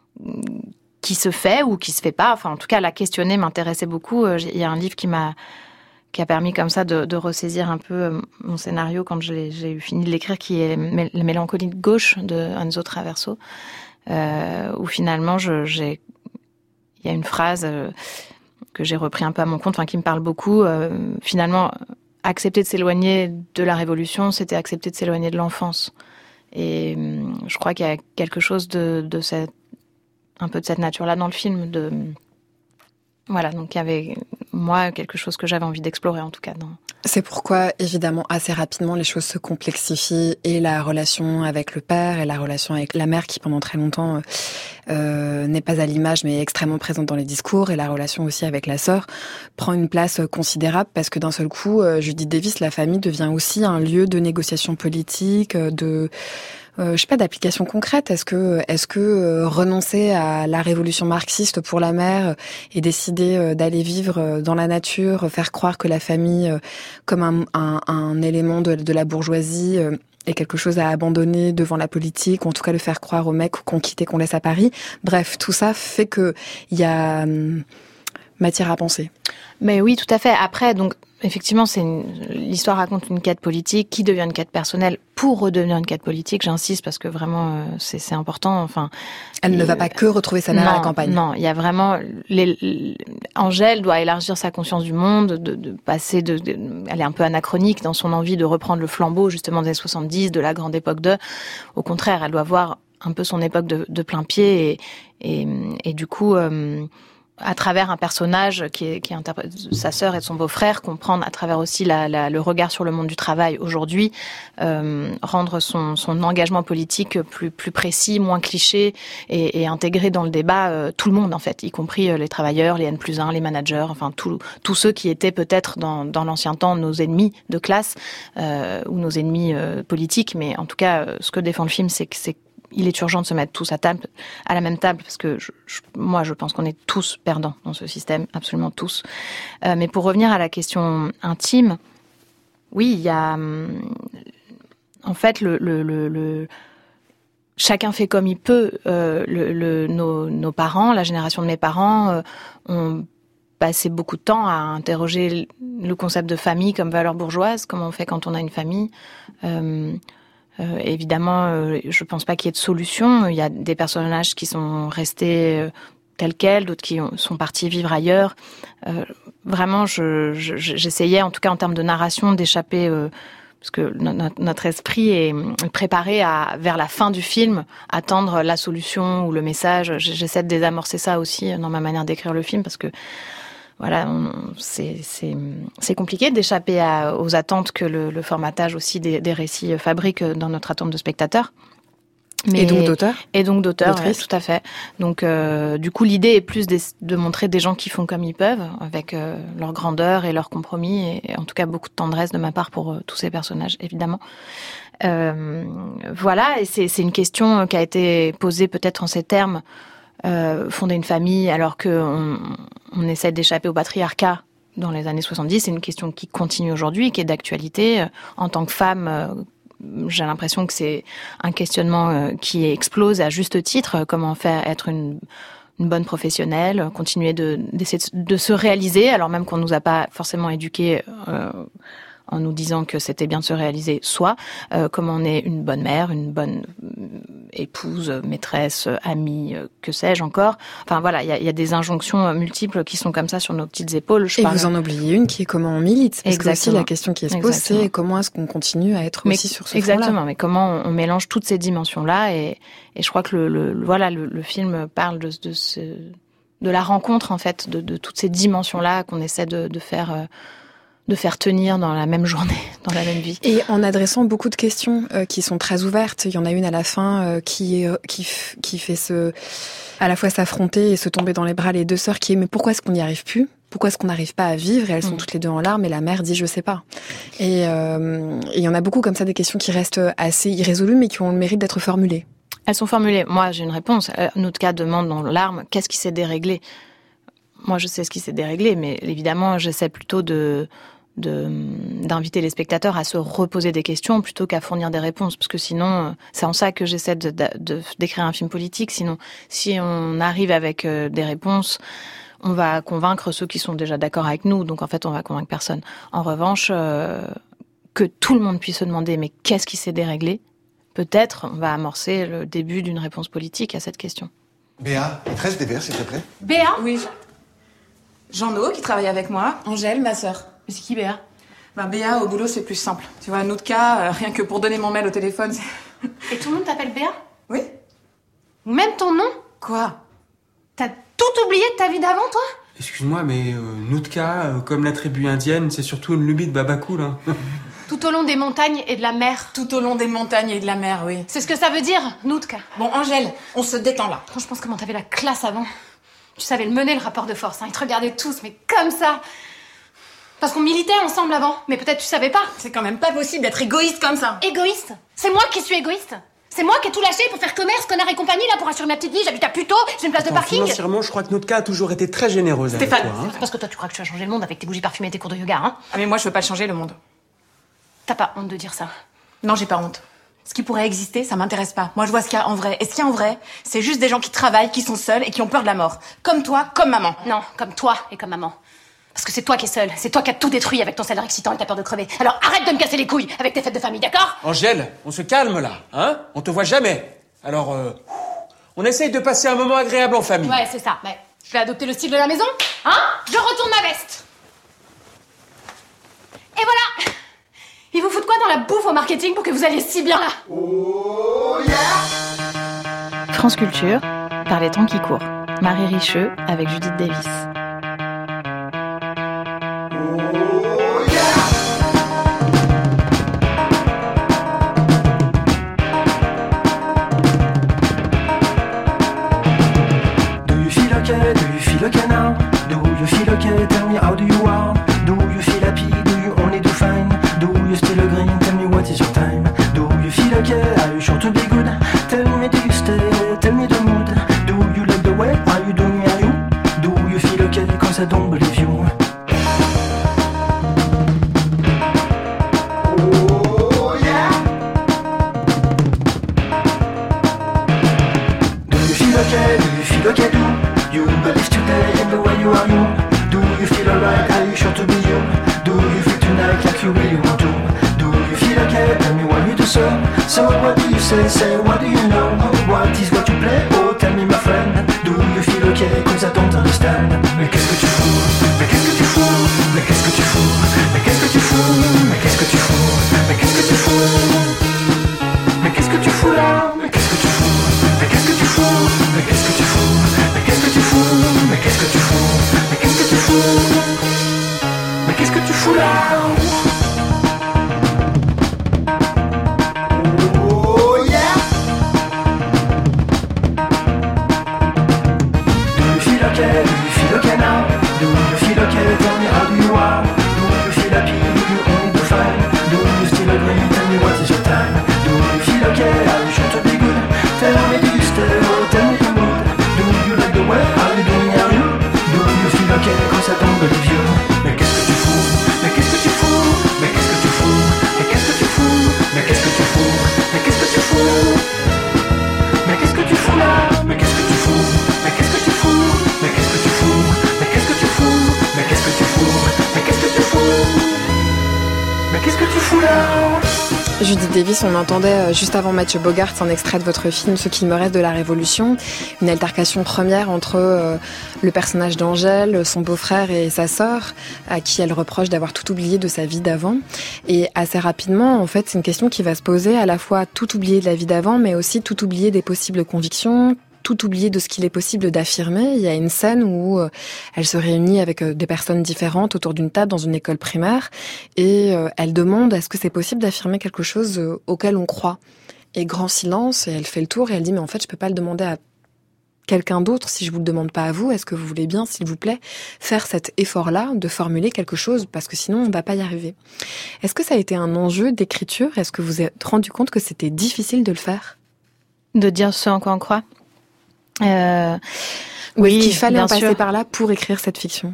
qui se fait ou qui se fait pas. Enfin, en tout cas, la questionner m'intéressait beaucoup. Il y a un livre qui m'a qui a permis comme ça de, de ressaisir un peu mon scénario quand j'ai, j'ai eu fini de l'écrire, qui est La mélancolie de gauche de Enzo Traverso, euh, où finalement, je, j'ai, il y a une phrase euh, que j'ai repris un peu à mon compte, enfin qui me parle beaucoup. Euh, finalement, accepter de s'éloigner de la révolution, c'était accepter de s'éloigner de l'enfance. Et euh, je crois qu'il y a quelque chose de, de cette, un peu de cette nature-là dans le film. De voilà, donc il y avait moi quelque chose que j'avais envie d'explorer en tout cas. Dans... C'est pourquoi, évidemment, assez rapidement, les choses se complexifient et la relation avec le père et la relation avec la mère, qui pendant très longtemps euh, n'est pas à l'image mais est extrêmement présente dans les discours, et la relation aussi avec la sœur prend une place considérable parce que d'un seul coup, euh, Judith Davis, la famille devient aussi un lieu de négociation politique, de... Euh, je sais pas, d'application concrète. Est-ce que, est-ce que euh, renoncer à la révolution marxiste pour la mère et décider euh, d'aller vivre euh, dans la nature, faire croire que la famille, euh, comme un, un, un élément de, de la bourgeoisie, euh, est quelque chose à abandonner devant la politique, ou en tout cas le faire croire aux mecs qu'on quitte et qu'on laisse à Paris. Bref, tout ça fait que il y a hum, matière à penser. Mais oui, tout à fait. Après, donc, effectivement, c'est une, l'histoire raconte une quête politique qui devient une quête personnelle pour redevenir une quête politique. J'insiste parce que vraiment, euh, c'est, c'est important. Enfin, elle ne va pas que retrouver sa mère non, à la campagne. Non, il y a vraiment. Les, les, Angèle doit élargir sa conscience du monde, de, de passer de, de. Elle est un peu anachronique dans son envie de reprendre le flambeau justement des années soixante-dix, de la grande époque de. Au contraire, elle doit voir un peu son époque de, de plein pied et, et, et du coup. Euh, à travers un personnage qui est, qui interprète sa sœur et son beau-frère, comprendre à travers aussi la, la, le regard sur le monde du travail aujourd'hui, euh, rendre son, son engagement politique plus, plus précis, moins cliché et, et intégrer dans le débat euh, tout le monde en fait, y compris euh, les travailleurs, les N plus un, les managers, enfin tous tous ceux qui étaient peut-être dans, dans l'ancien temps nos ennemis de classe euh, ou nos ennemis euh, politiques, mais en tout cas euh, ce que défend le film, c'est que c'est il est urgent de se mettre tous à table, à la même table, parce que je, je, moi, je pense qu'on est tous perdants dans ce système, absolument tous. Euh, mais pour revenir à la question intime, oui, il y a, en fait, le, le, le, le chacun fait comme il peut. Euh, le, le, nos, nos parents, la génération de mes parents, euh, ont passé beaucoup de temps à interroger le concept de famille comme valeur bourgeoise, comment on fait quand on a une famille. Euh, Euh, évidemment, euh, je pense pas qu'il y ait de solution. Il y a des personnages qui sont restés euh, tels quels, d'autres qui ont, sont partis vivre ailleurs. Euh, vraiment, je, je, j'essayais, en tout cas en termes de narration, d'échapper, euh, parce que notre, notre esprit est préparé à, vers la fin du film, attendre la solution ou le message. J'essaie de désamorcer ça aussi dans ma manière d'écrire le film, parce que voilà, on, c'est, c'est, c'est compliqué d'échapper à, aux attentes que le, le formatage aussi des, des récits fabrique dans notre attente de spectateurs. Mais, et donc d'auteurs Et donc d'auteurs, ouais, tout à fait. Donc euh, du coup, l'idée est plus de, de montrer des gens qui font comme ils peuvent, avec euh, leur grandeur et leur compromis, et, et en tout cas beaucoup de tendresse de ma part pour euh, tous ces personnages, évidemment. Euh, voilà, et c'est, c'est une question qui a été posée peut-être en ces termes. Euh, fonder une famille alors qu'on on essaie d'échapper au patriarcat dans les années soixante-dix, c'est une question qui continue aujourd'hui, qui est d'actualité. En tant que femme, euh, j'ai l'impression que c'est un questionnement euh, qui explose à juste titre. Comment faire être une une bonne professionnelle, continuer de, d'essayer de, de se réaliser, alors même qu'on nous a pas forcément éduqués euh, en nous disant que c'était bien de se réaliser, soit euh, comment on est une bonne mère, une bonne épouse, maîtresse, amie, que sais-je encore. Enfin voilà, il y a, y a des injonctions multiples qui sont comme ça sur nos petites épaules. Je et parle... vous en oubliez une qui est comment on milite. Parce Exactement. que aussi la question qui se pose, Exactement. c'est comment est-ce qu'on continue à être mais, aussi sur ce exactement, front-là. mais comment on, on mélange toutes ces dimensions-là et, et je crois que le, le, le voilà le, le film parle de, de, ce, de la rencontre en fait de, de toutes ces dimensions-là qu'on essaie de, de faire. Euh, de faire tenir dans la même journée, dans la même vie. Et en adressant beaucoup de questions euh, qui sont très ouvertes, il y en a une à la fin euh, qui est, qui f- qui fait se à la fois s'affronter et se tomber dans les bras les deux sœurs qui est mais pourquoi est-ce qu'on n'y arrive plus ? Pourquoi est-ce qu'on n'arrive pas à vivre ? Et elles sont mmh. toutes les deux en larmes et la mère dit je sais pas. Et euh, il y en a beaucoup comme ça des questions qui restent assez irrésolues mais qui ont le mérite d'être formulées. Elles sont formulées. Moi, j'ai une réponse. Euh, notre cas demande dans l'arme, qu'est-ce qui s'est déréglé ? Moi, je sais ce qui s'est déréglé, mais évidemment, j'essaie plutôt de De, d'inviter les spectateurs à se reposer des questions plutôt qu'à fournir des réponses, parce que sinon, c'est en ça que j'essaie de, de, de, d'écrire un film politique. Sinon, si on arrive avec euh, des réponses, on va convaincre ceux qui sont déjà d'accord avec nous, donc en fait, on va convaincre personne. En revanche, euh, que tout le monde puisse se demander, mais qu'est-ce qui s'est déréglé ? Peut-être, on va amorcer le début d'une réponse politique à cette question. Béa, il te reste des verres, s'il te plaît ? Béa ? Oui. Jean-No, qui travaille avec moi. Angèle, ma sœur. Mais c'est qui, Béa ? Ben, Béa, au boulot, c'est plus simple. Tu vois, un autre cas, euh, rien que pour donner mon mail au téléphone, c'est... Et tout le monde t'appelle Béa ? Oui. Même ton nom ? Quoi ? T'as tout oublié de ta vie d'avant, toi ? Excuse-moi, mais euh, Nootka, euh, comme la tribu indienne, c'est surtout une lubie de Babacool, hein. Tout au long des montagnes et de la mer. Tout au long des montagnes et de la mer, oui. C'est ce que ça veut dire, Nootka. Bon, Angèle, on se détend là. Quand je pense comment t'avais la classe avant. Tu savais le mener, le rapport de force, hein. Ils te regardaient tous, mais comme ça. Parce qu'on militait ensemble avant, mais peut-être tu savais pas. C'est quand même pas possible d'être égoïste comme ça. Égoïste ? C'est moi qui suis égoïste. C'est moi qui ai tout lâché pour faire commerce, connard et compagnie, là, pour assurer ma petite vie. J'habite à Puteaux, j'ai une place Attends, de parking. Financièrement, je crois que Nootka a toujours été très généreuse avec Stéphane, toi, hein. c'est parce que toi, tu crois que tu as changé le monde avec tes bougies parfumées et tes cours de yoga, hein ? Ah mais moi, je veux pas changer le monde. T'as pas honte de dire ça ? Non, j'ai pas honte. Ce qui pourrait exister, ça m'intéresse pas. Moi, je vois ce qu'il y a en vrai. Et ce qu'il y a en vrai, c'est juste des gens qui travaillent, qui sont seuls et qui ont peur de la mort. Comme toi, comme maman. Non, comme toi et comme maman. Parce que c'est toi qui es seule, c'est toi qui as tout détruit avec ton salaire excitant et ta peur de crever. Alors arrête de me casser les couilles avec tes fêtes de famille, d'accord ? Angèle, on se calme là, hein ? On te voit jamais. Alors, euh, on essaye de passer un moment agréable en famille. Ouais, c'est ça. Mais je vais adopter le style de la maison, hein ? Je retourne ma veste. Et voilà. Ils vous foutent quoi dans la bouffe au marketing pour que vous alliez si bien là ? Oh yeah ! France Culture, par les temps qui courent. Marie Richeux avec Judith Davis. Okay, do you feel okay now? Do you feel okay? Tell me how do you are? Do you feel happy? Do you only do fine? Do you still agree? Tell me what is your time? Do you feel okay? Are you sure to be good? Tell me do you stay? Tell me the mood. Do you like the way? Are you doing are you? Do you feel okay? Cause I don't believe you. Oh yeah! Do you feel okay? Do you feel okay? Do you believe today in the way you are you? Do you feel alright? Are you sure to be you? Do you feel tonight like you really want to? Do you feel okay? Tell me why you do so. So what do you say? Say what do you know? What is what you play? Oh tell me my friend. Do you feel okay? Cause I don't understand. Mais qu'est-ce que tu fous? Mais qu'est-ce que tu fous? Mais qu'est-ce que tu fous? Mais qu'est-ce que tu fous? Mais qu'est-ce que tu fous? Mais qu'est-ce que tu fous? Mais qu'est-ce que tu fous là? Mais qu'est-ce que tu fous? Mais qu'est-ce que tu fous? Mais qu'est-ce que tu fous? Mais qu'est-ce que tu fous? Mais qu'est-ce que tu fous? Mais qu'est-ce que tu fous? Mais qu'est-ce que tu fous là? Oh yeah! Judith Davis, on entendait juste avant Mathieu Bogart un extrait de votre film Ce qu'il me reste de la Révolution, une altercation première entre euh, le personnage d'Angèle, son beau-frère et sa sœur, à qui elle reproche d'avoir tout oublié de sa vie d'avant. Et assez rapidement, en fait, c'est une question qui va se poser, à la fois tout oublier de la vie d'avant, mais aussi tout oublier des possibles convictions, tout oublier de ce qu'il est possible d'affirmer. Il y a une scène où euh, elle se réunit avec euh, des personnes différentes autour d'une table dans une école primaire et euh, elle demande est-ce que c'est possible d'affirmer quelque chose euh, auquel on croit. Et grand silence, et elle fait le tour et elle dit mais en fait je peux pas le demander à quelqu'un d'autre si je vous le demande pas à vous. Est-ce que vous voulez bien, s'il vous plaît, faire cet effort-là de formuler quelque chose parce que sinon on va pas y arriver. Est-ce que ça a été un enjeu d'écriture? Est-ce que vous vous êtes rendu compte que c'était difficile de le faire? De dire ce en quoi on croit? Euh, Ou oui, est-ce qu'il fallait en passer sûr. par là pour écrire cette fiction?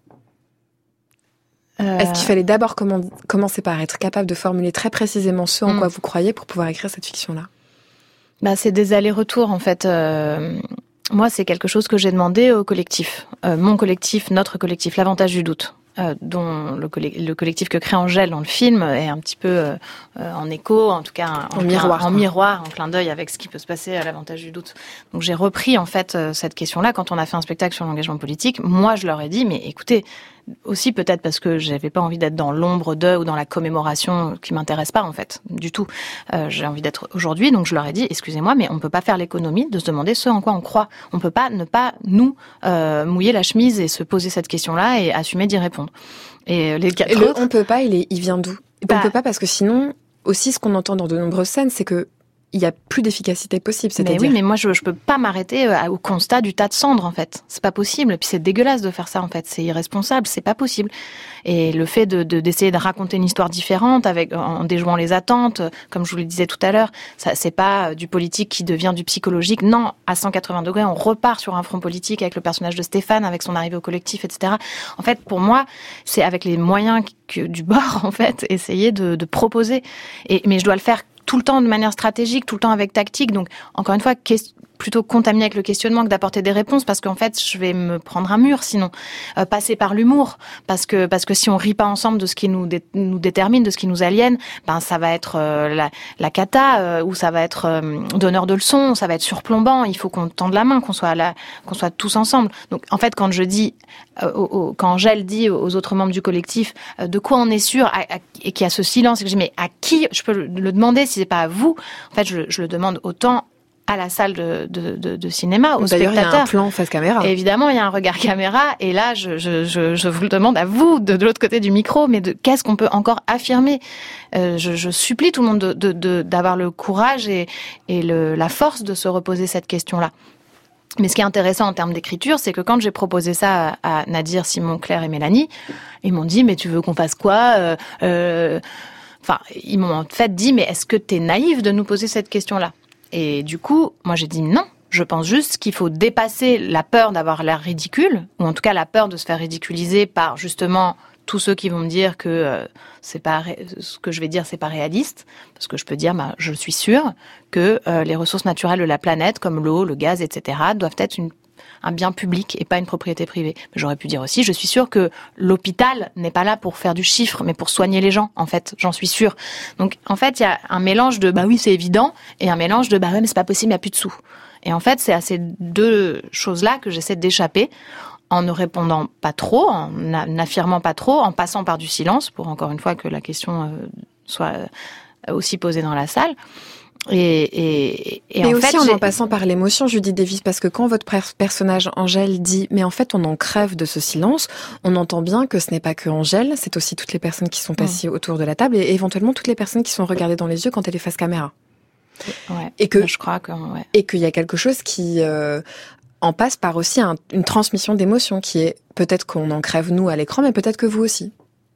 euh... Est-ce qu'il fallait d'abord comm- commencer par être capable de formuler très précisément ce en mm. quoi vous croyez pour pouvoir écrire cette fiction-là? Bah, c'est des allers-retours, en fait. Euh, moi, c'est quelque chose que j'ai demandé au collectif. Euh, mon collectif, notre collectif, l'Avantage du doute. Euh, dont le, coll- le collectif que crée Angèle dans le film est un petit peu euh, en écho, en tout cas en, en miroir, en miroir, en clin d'œil avec ce qui peut se passer à l'Avantage du doute. Donc j'ai repris en fait euh, cette question-là quand on a fait un spectacle sur l'engagement politique. Moi, je leur ai dit, mais écoutez, aussi peut-être parce que j'avais pas envie d'être dans l'ombre de ou dans la commémoration qui m'intéresse pas en fait du tout. Euh, j'ai envie d'être aujourd'hui, donc je leur ai dit, excusez-moi, mais on peut pas faire l'économie de se demander ce en quoi on croit. On peut pas ne pas nous euh, mouiller la chemise et se poser cette question-là et assumer d'y répondre. Et les quatre et le autres, on peut pas, il est, il vient d'où? bah, On peut pas parce que sinon, aussi ce qu'on entend dans de nombreuses scènes, c'est que il y a plus d'efficacité possible. C'est-à-dire... Mais oui, mais moi je je peux pas m'arrêter au constat du tas de cendres en fait. C'est pas possible. Et puis c'est dégueulasse de faire ça en fait. C'est irresponsable. C'est pas possible. Et le fait de, de d'essayer de raconter une histoire différente avec en déjouant les attentes, comme je vous le disais tout à l'heure, ça c'est pas du politique qui devient du psychologique. Non, à cent quatre-vingts degrés, on repart sur un front politique avec le personnage de Stéphane, avec son arrivée au collectif, et cetera. En fait, pour moi, c'est avec les moyens que, du bord en fait, essayer de, de proposer. Et mais je dois le faire tout le temps de manière stratégique, tout le temps avec tactique. Donc, encore une fois, qu'est- plutôt contaminer avec le questionnement que d'apporter des réponses, parce qu'en fait, je vais me prendre un mur, sinon. Euh, passer par l'humour, parce que parce que si on rit pas ensemble de ce qui nous dé- nous détermine, de ce qui nous aliène, ben ça va être euh, la, la cata, euh, ou ça va être euh, donneur de leçons, ça va être surplombant. Il faut qu'on tende la main, qu'on soit là, qu'on soit tous ensemble. Donc, en fait, quand je dis, euh, au, au, quand Angèle dit aux autres membres du collectif, euh, de quoi on est sûr, à, à, et qu'il y a ce silence, et que je dis mais à qui je peux le, le demander si c'est pas à vous? En fait, je, je le demande autant à la salle de, de, de, de cinéma, aux D'ailleurs, spectateurs. il y a un plan face caméra. Et évidemment, il y a un regard caméra. Et là, je, je, je, je vous le demande à vous, de, de l'autre côté du micro, mais de qu'est-ce qu'on peut encore affirmer? euh, je, je supplie tout le monde de, de, de, d'avoir le courage et, et le, la force de se reposer cette question-là. Mais ce qui est intéressant en termes d'écriture, c'est que quand j'ai proposé ça à, à Nadir, Simon, Claire et Mélanie, ils m'ont dit, mais tu veux qu'on fasse quoi? euh, euh... Enfin, ils m'ont en fait dit, mais est-ce que t'es naïve de nous poser cette question-là? Et du coup, moi j'ai dit non. Je pense juste qu'il faut dépasser la peur d'avoir l'air ridicule, ou en tout cas la peur de se faire ridiculiser par justement tous ceux qui vont me dire que euh, c'est pas ré... ce que je vais dire c'est pas réaliste, parce que je peux dire, bah, je suis sûre que euh, les ressources naturelles de la planète, comme l'eau, le gaz, et cetera, doivent être une un bien public et pas une propriété privée. Mais j'aurais pu dire aussi, je suis sûre que l'hôpital n'est pas là pour faire du chiffre, mais pour soigner les gens, en fait. J'en suis sûre. Donc, en fait, il y a un mélange de, bah oui, c'est évident, et un mélange de, bah ouais, mais c'est pas possible, il n'y a plus de sous. Et en fait, c'est à ces deux choses-là que j'essaie d'échapper, en ne répondant pas trop, en n'affirmant pas trop, en passant par du silence, pour encore une fois que la question euh, soit aussi posée dans la salle. Et, et, et mais en aussi fait, en j'ai... en passant par l'émotion, Judith Davis, parce que quand votre personnage Angèle dit « mais en fait on en crève de ce silence », on entend bien que ce n'est pas que Angèle, c'est aussi toutes les personnes qui sont passées mmh. autour de la table et éventuellement toutes les personnes qui sont regardées dans les yeux quand elle est face caméra. Ouais, et que je crois que ouais. et qu'il y a quelque chose qui euh, en passe par aussi un, une transmission d'émotion qui est peut-être qu'on en crève nous à l'écran, mais peut-être que vous aussi.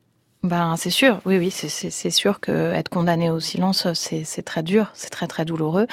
Ben c'est sûr, oui oui, c'est c'est c'est sûr que être condamné au silence, c'est c'est très dur, c'est très très douloureux.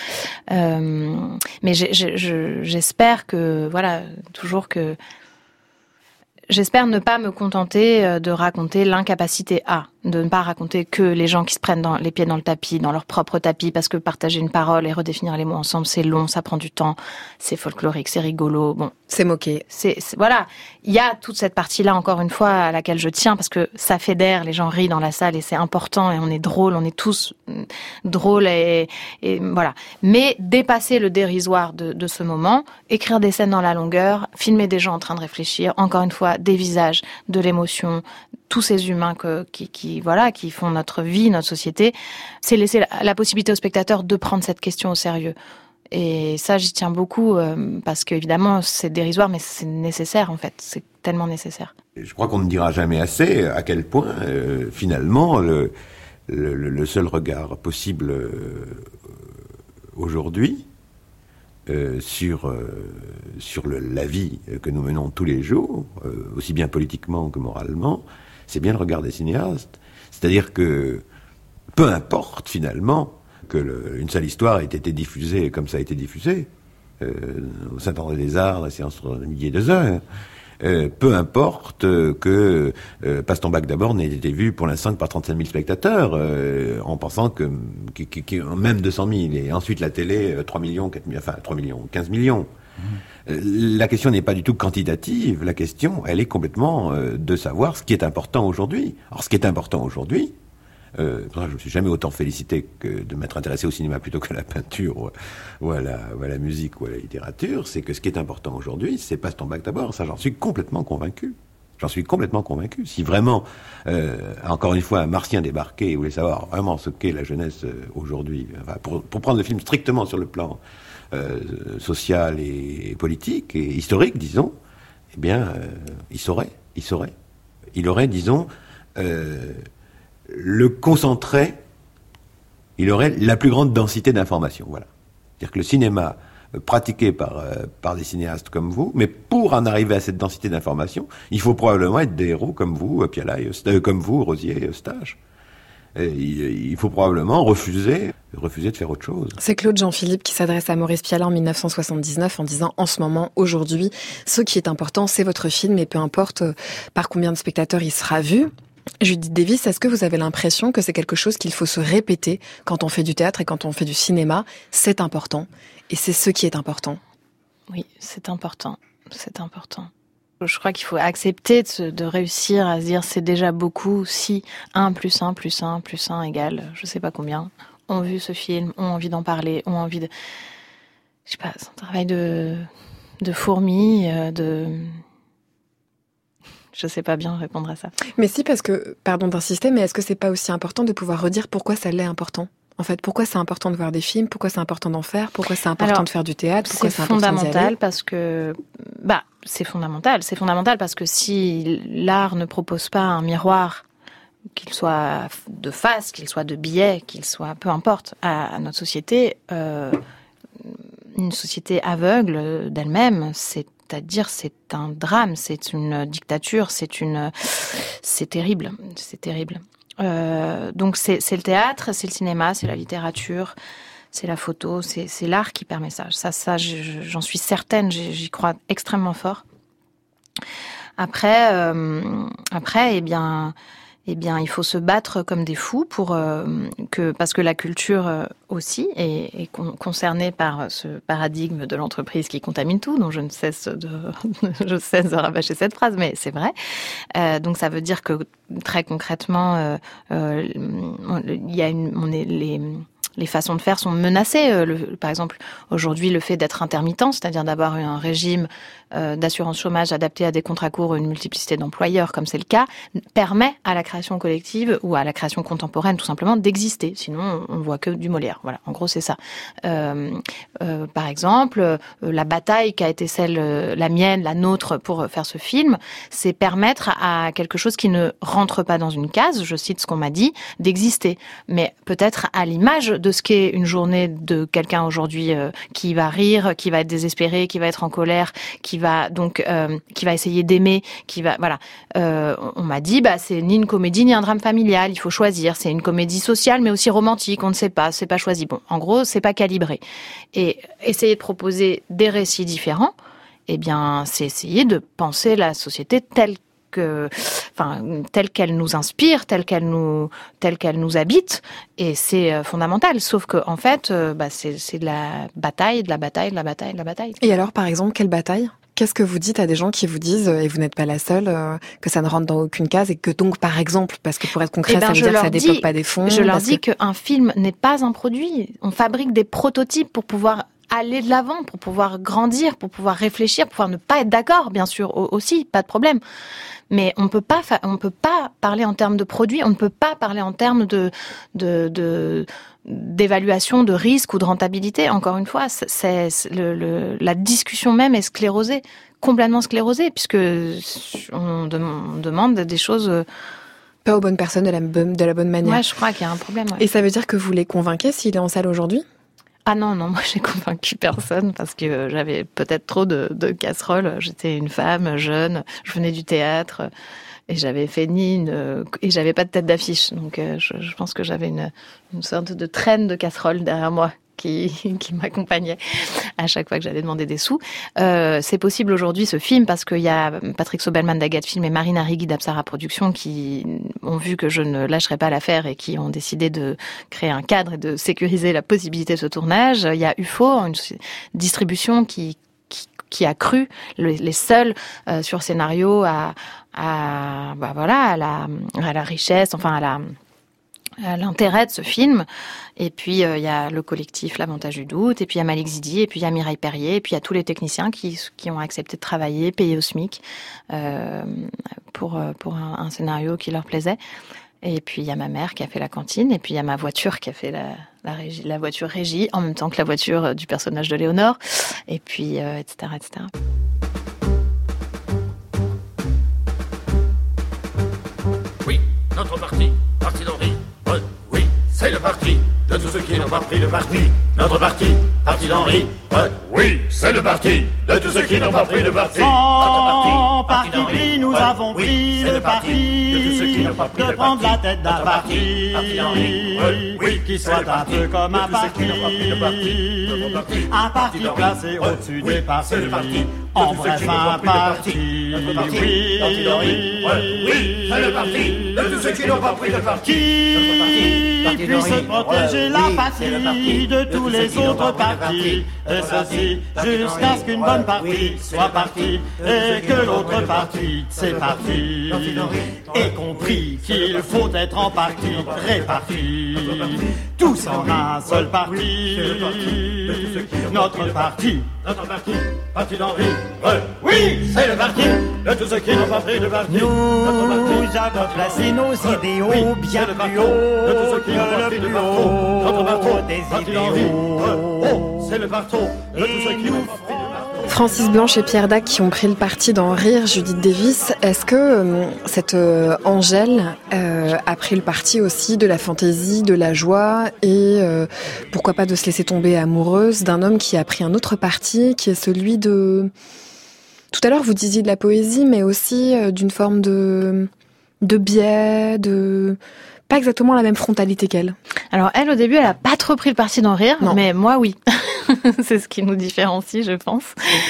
Euh, mais j'ai, j'ai, je, j'espère que voilà, toujours que j'espère ne pas me contenter de raconter l'incapacité à. de ne pas raconter que les gens qui se prennent dans, les pieds dans le tapis, dans leur propre tapis, parce que partager une parole et redéfinir les mots ensemble, c'est long, ça prend du temps, c'est folklorique, c'est rigolo, bon. C'est moqué. C'est, c'est, voilà. Il y a toute cette partie-là, encore une fois, à laquelle je tiens, parce que ça fédère, les gens rient dans la salle et c'est important, et on est drôle, on est tous drôles, et, et voilà. Mais dépasser le dérisoire de, de ce moment, écrire des scènes dans la longueur, filmer des gens en train de réfléchir, encore une fois, des visages, de l'émotion, tous ces humains que, qui, qui, voilà, qui font notre vie, notre société, c'est laisser la, la possibilité aux spectateurs de prendre cette question au sérieux. Et ça, j'y tiens beaucoup, euh, parce qu'évidemment, c'est dérisoire, mais c'est nécessaire, en fait. C'est tellement nécessaire. Je crois qu'on ne dira jamais assez à quel point, euh, finalement, le, le, le seul regard possible euh, aujourd'hui euh, sur, euh, sur le, la vie que nous menons tous les jours, euh, aussi bien politiquement que moralement, c'est bien le regard des cinéastes. C'est-à-dire que, peu importe, finalement, que le, une seule histoire ait été diffusée comme ça a été diffusé, euh, au Saint-André des Arts, la séance entre midi et deux heures, euh, peu importe que euh, Passe ton bac d'abord n'ait été vu pour l'instant que par trente-cinq mille spectateurs, euh, en pensant que, que, que, que même deux cent mille, et ensuite la télé, trois millions, quatre millions, enfin trois millions, quinze millions. Mmh. La question n'est pas du tout quantitative, la question, elle est complètement euh, de savoir ce qui est important aujourd'hui. Alors, ce qui est important aujourd'hui, euh, je ne me suis jamais autant félicité que de m'être intéressé au cinéma plutôt qu'à la peinture, ou, ou, à la, ou à la musique, ou à la littérature, c'est que ce qui est important aujourd'hui, c'est Passe ton bac d'abord. Ça, j'en suis complètement convaincu. J'en suis complètement convaincu. Si vraiment, euh, encore une fois, un martien débarqué et voulait savoir vraiment ce qu'est la jeunesse euh, aujourd'hui, enfin, pour, pour prendre le film strictement sur le plan Euh, social et politique et historique, disons, eh bien, euh, il saurait, il saurait. Il aurait, disons, euh, le concentré, il aurait la plus grande densité d'informations, voilà. C'est-à-dire que le cinéma euh, pratiqué par, euh, par des cinéastes comme vous, mais pour en arriver à cette densité d'informations, il faut probablement être des héros comme vous, Piala, euh, comme vous, Rosier, Eustache. Il faut probablement refuser, refuser de faire autre chose. C'est Claude Jean-Philippe qui s'adresse à Maurice Piala en dix-neuf cent soixante-dix-neuf en disant « En ce moment, aujourd'hui, ce qui est important, c'est votre film et peu importe par combien de spectateurs il sera vu. » Judith Davis, est-ce que vous avez l'impression que c'est quelque chose qu'il faut se répéter quand on fait du théâtre et quand on fait du cinéma ? C'est important et c'est ce qui est important. Oui, c'est important. C'est important. Je crois qu'il faut accepter de, se, de réussir à se dire c'est déjà beaucoup si un plus un plus un plus un égale je sais pas combien ont vu ce film, ont envie d'en parler, ont envie de... Je sais pas, c'est un travail de, de fourmi, de... Je sais pas bien répondre à ça. Mais si, parce que, pardon d'insister, mais est-ce que c'est pas aussi important de pouvoir redire pourquoi ça l'est important ? En fait, pourquoi c'est important de voir des films ? Pourquoi c'est important d'en faire ? Pourquoi c'est important Alors, de faire du théâtre ? Pourquoi c'est, c'est important fondamental parce que, bah, c'est fondamental. C'est fondamental parce que si l'art ne propose pas un miroir, qu'il soit de face, qu'il soit de biais, qu'il soit, peu importe, à, à notre société, euh, une société aveugle d'elle-même, c'est-à-dire c'est un drame, c'est une dictature, c'est une, c'est terrible, c'est terrible. Euh, donc c'est, c'est le théâtre, c'est le cinéma, c'est la littérature, c'est la photo, c'est, c'est l'art qui permet ça. Ça, ça j'en suis certaine, j'y, j'y crois extrêmement fort. Après, euh, après, eh bien, eh bien, il faut se battre comme des fous pour euh, que, parce que la culture euh, aussi est, est con, concernée par ce paradigme de l'entreprise qui contamine tout, dont je ne cesse de, je cesse de rabâcher cette phrase, mais c'est vrai. Euh, donc ça veut dire que très concrètement, euh, euh, il y a une, on est les les façons de faire sont menacées. Euh, le, par exemple, aujourd'hui, le fait d'être intermittent, c'est-à-dire d'avoir un régime euh, d'assurance chômage adapté à des contrats courts, une multiplicité d'employeurs, comme c'est le cas, permet à la création collective ou à la création contemporaine, tout simplement, d'exister. Sinon, on voit que du Molière. Voilà, en gros, c'est ça. Euh, euh, par exemple, euh, la bataille qui a été celle, euh, la mienne, la nôtre, pour faire ce film, c'est permettre à quelque chose qui ne rentre pas dans une case, je cite ce qu'on m'a dit, d'exister. Mais peut-être à l'image de ce qu'est une journée de quelqu'un aujourd'hui euh, qui va rire, qui va être désespéré, qui va être en colère, qui va donc euh, qui va essayer d'aimer, qui va voilà. Euh, on m'a dit bah c'est ni une comédie ni un drame familial, il faut choisir. C'est une comédie sociale mais aussi romantique, on ne sait pas, c'est pas choisi. Bon, en gros, c'est pas calibré. Et essayer de proposer des récits différents, eh bien, c'est essayer de penser la société telle que, enfin, telle qu'elle nous inspire, telle qu'elle nous, telle qu'elle nous habite, et c'est euh, fondamental. Sauf que, en fait, euh, bah, c'est, c'est de la bataille, de la bataille, de la bataille, de la bataille. Et alors, par exemple, quelle bataille ? Qu'est-ce que vous dites à des gens qui vous disent, et vous n'êtes pas la seule, euh, que ça ne rentre dans aucune case et que donc, par exemple, parce que pour être concret, eh ben, ça veut dire que ça débloque pas des fonds. Je leur parce dis que... qu'un film n'est pas un produit. On fabrique des prototypes pour pouvoir aller de l'avant, pour pouvoir grandir, pour pouvoir réfléchir, pour pouvoir ne pas être d'accord, bien sûr, aussi, pas de problème. Mais on peut pas, fa- on peut pas parler en termes de produits, on ne peut pas parler en termes de, de, de, d'évaluation de risque ou de rentabilité. Encore une fois, c'est, c'est le, le, la discussion même est sclérosée, complètement sclérosée, puisque on, de, on demande des choses pas aux bonnes personnes de la bonne, de la bonne manière. Ouais, je crois qu'il y a un problème. Ouais. Et ça veut dire que vous les convainquez s'il est en salle aujourd'hui ? Ah non, non, moi j'ai convaincu personne parce que j'avais peut-être trop de, de casseroles. J'étais une femme jeune, je venais du théâtre et j'avais fait ni une... et j'avais pas de tête d'affiche. Donc je, je pense que j'avais une, une sorte de traîne de casseroles derrière moi qui, qui m'accompagnait à chaque fois que j'allais demander des sous. Euh, c'est possible aujourd'hui ce film parce qu'il y a Patrick Sobelman d'Agathe Film et Marine Arrigui d'Apsara Productions qui ont vu que je ne lâcherais pas l'affaire et qui ont décidé de créer un cadre et de sécuriser la possibilité de ce tournage. Il y a U F O, une distribution qui qui, qui a cru le, les seuls euh, sur scénario à à bah voilà à la à la richesse, enfin à la à l'intérêt de ce film. Et puis, il euh, y a le collectif L'Avantage du Doute, et puis il y a Malik Zidi, et puis il y a Mireille Perrier, et puis il y a tous les techniciens qui, qui ont accepté de travailler, payés au SMIC, euh, pour, pour un, un scénario qui leur plaisait. Et puis, il y a ma mère qui a fait la cantine, et puis il y a ma voiture qui a fait la, la, régie, la voiture régie, en même temps que la voiture du personnage de Léonore, et puis, euh, et cetera, et cetera. Oui, notre parti, parti d'Henri. Oui, c'est le parti de tous ceux qui n'ont pas pris le parti. Notre parti, parti d'Henri. Oui, c'est le parti de tous ceux qui n'ont pas pris le parti. Sans parti pris, nous avons pris le parti de prendre la tête d'un parti qui soit un peu comme un parti, un parti placé au-dessus des partis. En bref, un parti. Oui, c'est le parti de tous ceux qui n'ont pas pris le parti. Qui puisse protéger la patrie de tous les autres partis. Et ceci jusqu'à ce qu'une bonne partie soit partie et que l'autre partie, c'est parti, ait compris qu'il faut être en partie répartis, tous en un seul parti. Notre parti, notre parti, parti d'Henri. Oui, c'est le parti de tous ceux qui n'ont pas pris le parti. Nous avons placé nos idéaux bien plus haut que le plus haut notre parti, des idéaux. C'est le parti de tous ceux qui n'ont pas pris le parti. Francis Blanche et Pierre Dac qui ont pris le parti d'en rire, Judith Davis. Est-ce que euh, cette euh, Angèle euh, a pris le parti aussi de la fantaisie, de la joie et euh, pourquoi pas de se laisser tomber amoureuse d'un homme qui a pris un autre parti, qui est celui de... Tout à l'heure, vous disiez de la poésie, mais aussi euh, d'une forme de, de biais, de... Pas exactement la même frontalité qu'elle. Alors elle, au début, elle a pas trop pris le parti d'en rire, non. Mais moi, oui. C'est ce qui nous différencie, je pense.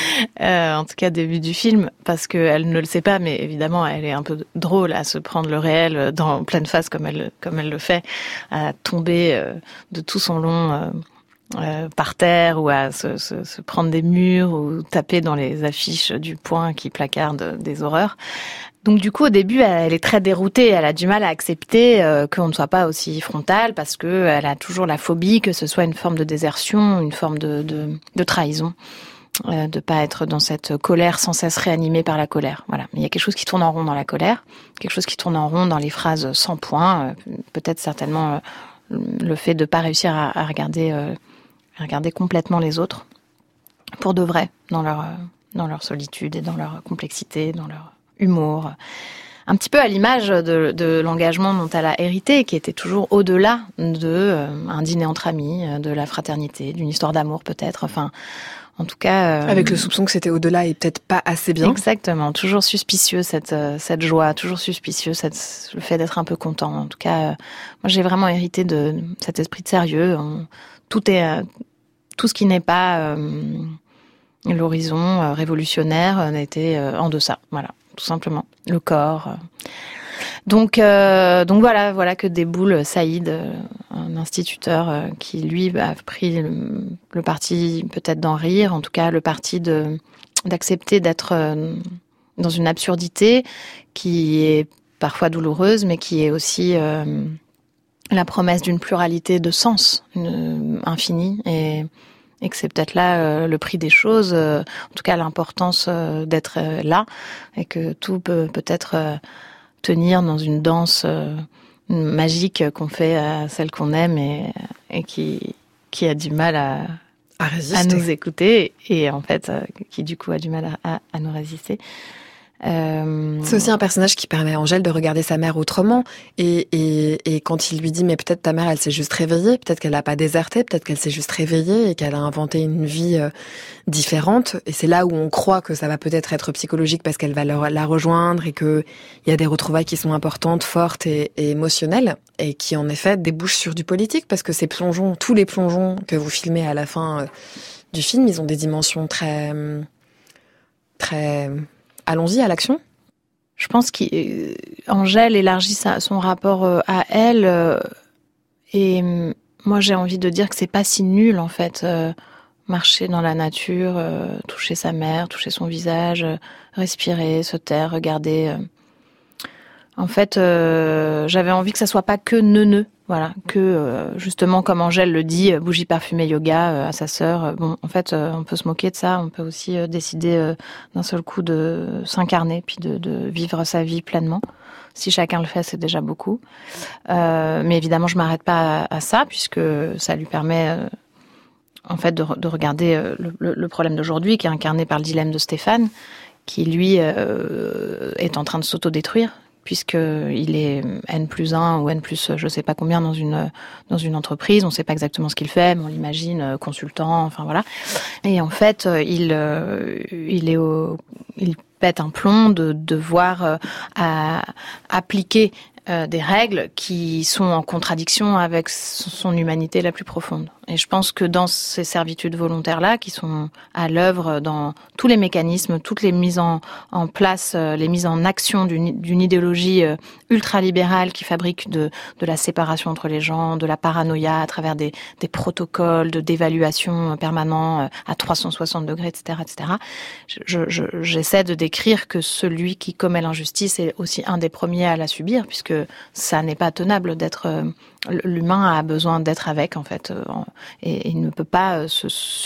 Euh, en tout cas, début du film, parce qu'elle ne le sait pas, mais évidemment, elle est un peu drôle à se prendre le réel dans pleine face, comme elle, comme elle le fait, à tomber euh, de tout son long... Euh, Euh, par terre ou à se, se, se prendre des murs ou taper dans les affiches du Point qui placardent des horreurs. Donc du coup, au début, elle est très déroutée. Elle a du mal à accepter euh, qu'on ne soit pas aussi frontal parce que elle a toujours la phobie que ce soit une forme de désertion, une forme de, de, de trahison, euh, de pas être dans cette colère sans cesse réanimée par la colère. Voilà. Mais il y a quelque chose qui tourne en rond dans la colère, quelque chose qui tourne en rond dans les phrases sans point. Euh, peut-être certainement euh, le fait de pas réussir à, à regarder. Euh, regarder complètement les autres, pour de vrai, dans leur, dans leur solitude et dans leur complexité, dans leur humour. Un petit peu à l'image de, de l'engagement dont elle a hérité, qui était toujours au-delà de euh, un dîner entre amis, de la fraternité, d'une histoire d'amour peut-être, enfin... En tout cas, euh... avec le soupçon que c'était au-delà et peut-être pas assez bien. Exactement, toujours suspicieux cette cette joie, toujours suspicieux cette, le fait d'être un peu content. En tout cas, euh, moi j'ai vraiment hérité de cet esprit de sérieux. On, tout est euh, tout ce qui n'est pas euh, l'horizon euh, révolutionnaire euh, n'était euh, en deçà. Voilà, tout simplement. Le corps. Donc, euh, donc voilà, voilà que déboule Saïd, un instituteur euh, qui lui a pris le, le parti peut-être d'en rire, en tout cas le parti de d'accepter d'être euh, dans une absurdité qui est parfois douloureuse, mais qui est aussi euh, la promesse d'une pluralité de sens une, infinie, et, et que c'est peut-être là euh, le prix des choses, euh, en tout cas l'importance euh, d'être euh, là, et que tout peut peut-être euh, tenir dans une danse euh, magique qu'on fait à celle qu'on aime et, et qui, qui a du mal à, à, à nous écouter, et en fait euh, qui du coup a du mal à, à, à nous résister. Euh... C'est aussi un personnage qui permet à Angèle de regarder sa mère autrement, et, et, et quand il lui dit mais peut-être ta mère elle s'est juste réveillée, peut-être qu'elle n'a pas déserté, peut-être qu'elle s'est juste réveillée et qu'elle a inventé une vie euh, différente, et c'est là où on croit que ça va peut-être être psychologique parce qu'elle va la, la rejoindre et qu'il y a des retrouvailles qui sont importantes, fortes et, et émotionnelles, et qui en effet débouchent sur du politique, parce que ces plongeons, tous les plongeons que vous filmez à la fin euh, du film, ils ont des dimensions très... très... Allons-y à l'action. Je pense qu'Angèle élargit sa, son rapport à elle, euh, et moi j'ai envie de dire que c'est pas si nul en fait. Euh, marcher dans la nature, euh, toucher sa mère, toucher son visage, euh, respirer, se taire, regarder. Euh. En fait, euh, j'avais envie que ça soit pas que neuneux. Voilà, que euh, justement, comme Angèle le dit, bougie parfumée yoga euh, à sa sœur. Bon, en fait, euh, on peut se moquer de ça, on peut aussi euh, décider euh, d'un seul coup de s'incarner, puis de, de vivre sa vie pleinement. Si chacun le fait, c'est déjà beaucoup. Euh, mais évidemment, je m'arrête pas à, à ça, puisque ça lui permet, euh, en fait, de, de regarder euh, le, le problème d'aujourd'hui, qui est incarné par le dilemme de Stéphane, qui lui euh, est en train de s'autodétruire, puisqu'il est N plus un ou N plus je sais pas combien dans une, dans une entreprise. On sait pas exactement ce qu'il fait, mais on l'imagine consultant, enfin voilà. Et en fait, il, il est au, il pète un plomb de devoir à, appliquer euh, des règles qui sont en contradiction avec son humanité la plus profonde. Et je pense que dans ces servitudes volontaires-là, qui sont à l'œuvre dans tous les mécanismes, toutes les mises en, en place, euh, les mises en action d'une, d'une idéologie euh, ultralibérale qui fabrique de, de la séparation entre les gens, de la paranoïa à travers des, des protocoles de d'évaluation permanents euh, à trois cent soixante degrés, et cetera, et cetera. Je, je, j'essaie de décrire que celui qui commet l'injustice est aussi un des premiers à la subir, puisque ça n'est pas tenable d'être... Euh, l'humain a besoin d'être avec, en fait, euh, et, et il ne peut pas se,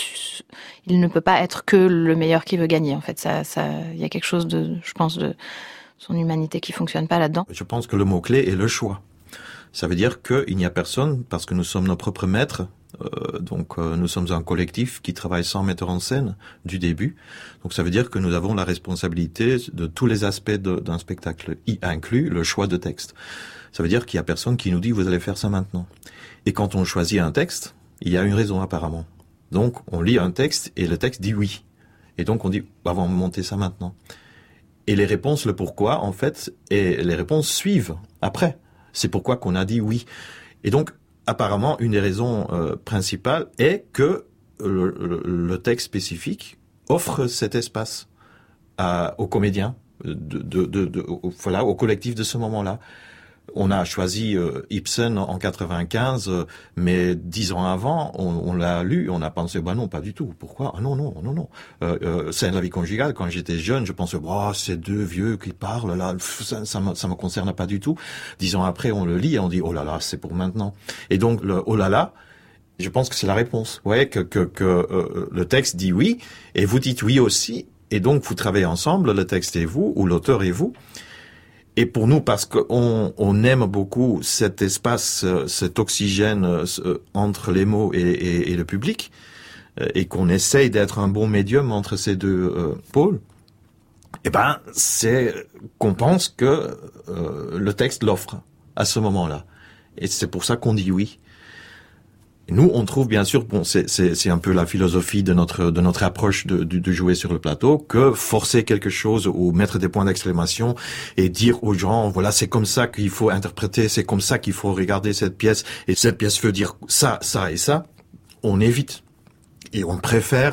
il ne peut pas être que le meilleur qui veut gagner. En fait, ça, ça, il y a quelque chose de, je pense, de son humanité qui fonctionne pas là-dedans. Je pense que le mot clé est le choix. Ça veut dire qu'il n'y a personne, parce que nous sommes nos propres maîtres. Euh, donc euh, nous sommes un collectif qui travaille sans metteur en scène du début. Donc ça veut dire que nous avons la responsabilité de tous les aspects de, d'un spectacle, y inclus le choix de texte. Ça veut dire qu'il y a personne qui nous dit vous allez faire ça maintenant. Et quand on choisit un texte, il y a une raison apparemment. Donc on lit un texte et le texte dit oui. Et donc on dit bah, on va monter ça maintenant. Et les réponses, le pourquoi en fait, et les réponses suivent après. C'est pourquoi qu'on a dit oui. Et donc apparemment, une des raisons euh, principales est que le, le, le texte spécifique offre cet espace à, aux comédiens, de, de, de, de, au, voilà, au collectif de ce moment-là. On a choisi euh, Ibsen en quatre-vingt-quinze, euh, mais dix ans avant, on, on l'a lu, on a pensé, bah non, pas du tout. Pourquoi? Ah non, non, non, non. Euh, euh, c'est la vie conjugale. Quand j'étais jeune, je pensais, oh, c'est deux vieux qui parlent, là, ça, ça me, ça me concerne pas du tout. Dix ans après, on le lit et on dit, oh là là, c'est pour maintenant. Et donc, le oh là là, je pense que c'est la réponse. Ouais, que, que, que euh, le texte dit oui, et vous dites oui aussi, et donc vous travaillez ensemble, le texte et vous, ou l'auteur et vous. Et pour nous, parce qu'on on aime beaucoup cet espace, cet oxygène euh, entre les mots et, et, et le public, euh, et qu'on essaye d'être un bon médium entre ces deux euh, pôles, eh ben, c'est qu'on pense que euh, le texte l'offre à ce moment-là. Et c'est pour ça qu'on dit oui. Nous, on trouve bien sûr, bon, c'est, c'est, c'est un peu la philosophie de notre de notre approche de, de, de jouer sur le plateau, que forcer quelque chose ou mettre des points d'exclamation et dire aux gens, voilà, c'est comme ça qu'il faut interpréter, c'est comme ça qu'il faut regarder cette pièce, et cette pièce veut dire ça, ça et ça, on évite. Et on préfère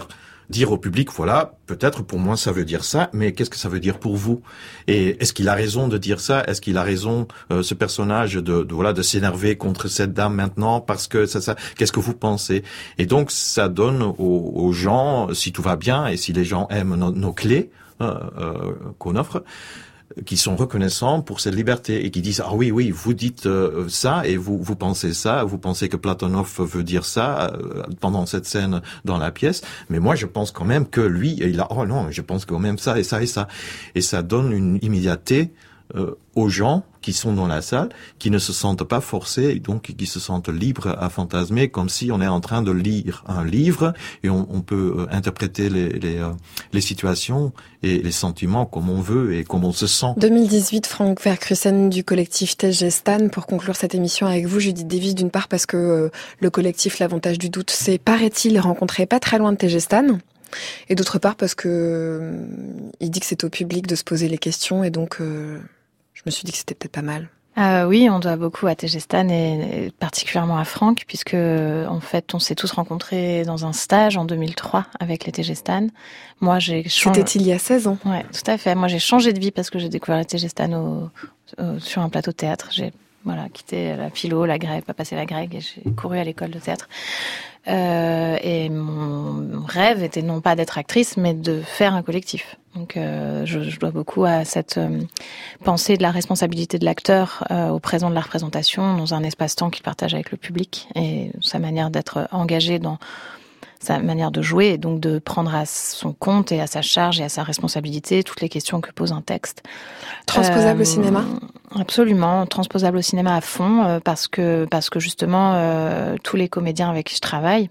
dire au public, voilà, peut-être pour moi ça veut dire ça, mais qu'est-ce que ça veut dire pour vous? Et est-ce qu'il a raison de dire ça? Est-ce qu'il a raison, euh, ce personnage, de, de voilà, de s'énerver contre cette dame maintenant parce que ça, ça, qu'est-ce que vous pensez? Et donc ça donne aux, aux gens, si tout va bien et si les gens aiment nos, nos clés euh, euh, qu'on offre, qui sont reconnaissants pour cette liberté et qui disent ah oui oui vous dites euh, ça et vous vous pensez ça, vous pensez que Platonov veut dire ça euh, pendant cette scène dans la pièce, mais moi je pense quand même que lui il a oh non je pense quand même ça et ça et ça et ça donne une immédiateté euh, aux gens qui sont dans la salle, qui ne se sentent pas forcés, donc qui se sentent libres à fantasmer, comme si on est en train de lire un livre et on, on peut euh, interpréter les, les, euh, les situations et les sentiments comme on veut et comme on se sent. deux mille dix-huit, Franck Verkrusen du collectif Tegestan, pour conclure cette émission avec vous, Judith Davis, d'une part parce que euh, le collectif L'Avantage du Doute s'est, paraît-il, rencontré pas très loin de Tegestan. Et d'autre part parce que euh, il dit que c'est au public de se poser les questions et donc euh, je me suis dit que c'était peut-être pas mal. Euh, oui, on doit beaucoup à Tegestan et, et particulièrement à Franck, puisque en fait on s'est tous rencontrés dans un stage en deux mille trois avec les Tegestan. Moi, j'ai changé... C'était il y a seize ans. Ouais, tout à fait. Moi, j'ai changé de vie parce que j'ai découvert les Tegestan au, au, sur un plateau de théâtre. J'ai voilà quitté la philo, la grecque, pas passé la grecque, et j'ai couru à l'école de théâtre. Euh, et mon rêve était non pas d'être actrice, mais de faire un collectif. Donc, euh, je, je dois beaucoup à cette euh, pensée de la responsabilité de l'acteur euh, au présent de la représentation dans un espace-temps qu'il partage avec le public et sa manière d'être engagé dans sa manière de jouer et donc de prendre à son compte et à sa charge et à sa responsabilité toutes les questions que pose un texte. Transposable euh, au cinéma ? Absolument, transposable au cinéma à fond euh, parce que parce que justement euh, tous les comédiens avec qui je travaille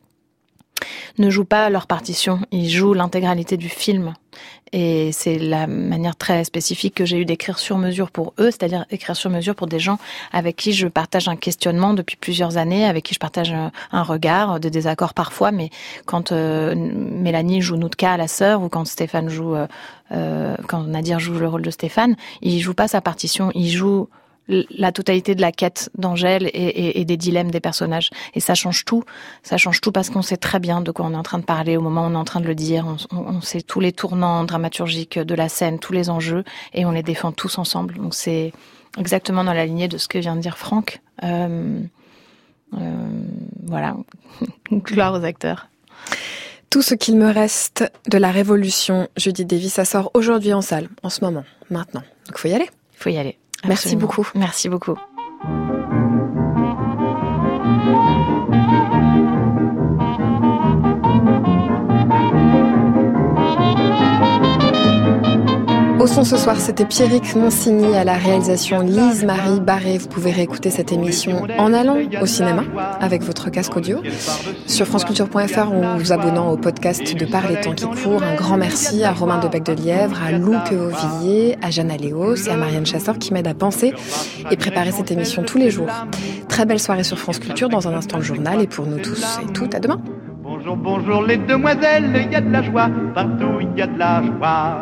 ne jouent pas leur partition, ils jouent l'intégralité du film. Et c'est la manière très spécifique que j'ai eu d'écrire sur mesure pour eux, c'est-à-dire écrire sur mesure pour des gens avec qui je partage un questionnement depuis plusieurs années, avec qui je partage un, un regard, des désaccords parfois, mais quand euh, Mélanie joue Noutka, la sœur, ou quand Stéphane joue, euh, euh, quand Nadir joue le rôle de Stéphane, il joue pas sa partition, il joue la totalité de la quête d'Angèle et, et, et des dilemmes des personnages. Et ça change tout. Ça change tout parce qu'on sait très bien de quoi on est en train de parler au moment où on est en train de le dire. On, on sait tous les tournants dramaturgiques de la scène, tous les enjeux, et on les défend tous ensemble. Donc c'est exactement dans la lignée de ce que vient de dire Franck. Euh, euh, voilà. Gloire aux acteurs. Tout ce qu'il me reste de la Révolution, Judith Davis, ça sort aujourd'hui en salle, en ce moment, maintenant. Donc faut y aller. Il faut y aller. Merci Absolument. beaucoup. Merci beaucoup. Au son ce soir, c'était Pierrick Monsigny à la réalisation, Lise Marie Barré. Vous pouvez réécouter cette émission en allant au cinéma avec votre casque audio sur franceculture point f r ou vous abonnant au podcast de Par les temps qui courent. Un grand merci à Romain de Bec-de-Lièvre, à Lou Quevilliers, à Jeanne Aléos et à Marianne Chasseur qui m'aident à penser et préparer cette émission tous les jours. Très belle soirée sur France Culture. Dans un instant, le journal. Et pour nous tous et toutes, à demain. Bonjour, bonjour les demoiselles, il y a de la joie, partout il y a de la joie.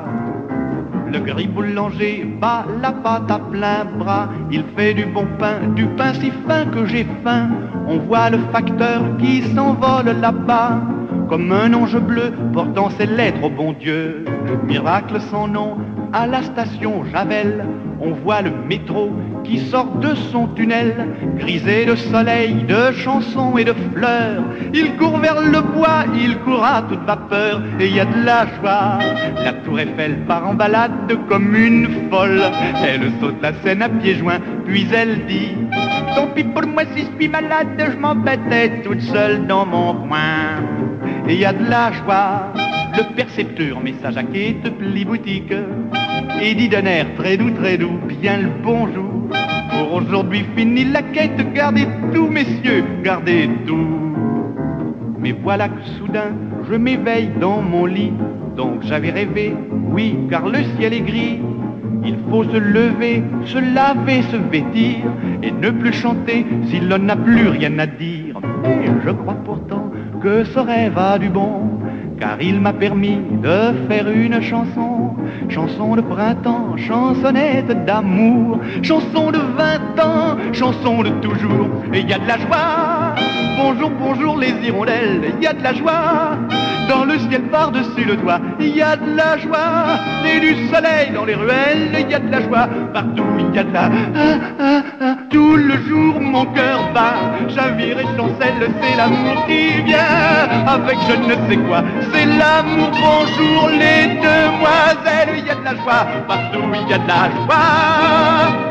Le gris boulanger bat la pâte à plein bras. Il fait du bon pain, du pain si fin que j'ai faim. On voit le facteur qui s'envole là-bas, comme un ange bleu portant ses lettres au bon Dieu. Miracle sans nom, à la station Javel, on voit le métro qui sort de son tunnel, grisé de soleil, de chansons et de fleurs. Il court vers le bois, il court à toute vapeur, et il y a de la joie. La tour Eiffel part en balade comme une folle. Elle saute la Seine à pieds joints, puis elle dit: tant pis pour moi si je suis malade, je m'embêtais toute seule dans mon coin. Et il y a de la joie. Le percepteur met sa jaquette pli boutique et dit d'un air très doux, très doux, bien le bonjour. Pour aujourd'hui fini la quête, gardez tout messieurs, gardez tout. Mais voilà que soudain je m'éveille dans mon lit. Donc j'avais rêvé, oui, car le ciel est gris. Il faut se lever, se laver, se vêtir et ne plus chanter si l'on n'a plus rien à dire. Mais je crois pourtant que ce rêve a du bon, car il m'a permis de faire une chanson. Chanson de printemps, chansonnette d'amour, chanson de vingt ans, chanson de toujours. Et il y a de la joie, bonjour, bonjour les hirondelles, il y a de la joie. Dans le ciel par-dessus le toit, il y a de la joie. Et du soleil dans les ruelles, il y a de la joie. Partout, il y a de la... Ah, ah, ah. Tout le jour, mon cœur bat. Chavire et chancelle, c'est l'amour qui vient avec je ne sais quoi. C'est l'amour, bonjour les demoiselles. Il y a de la joie, partout, il y a de la joie.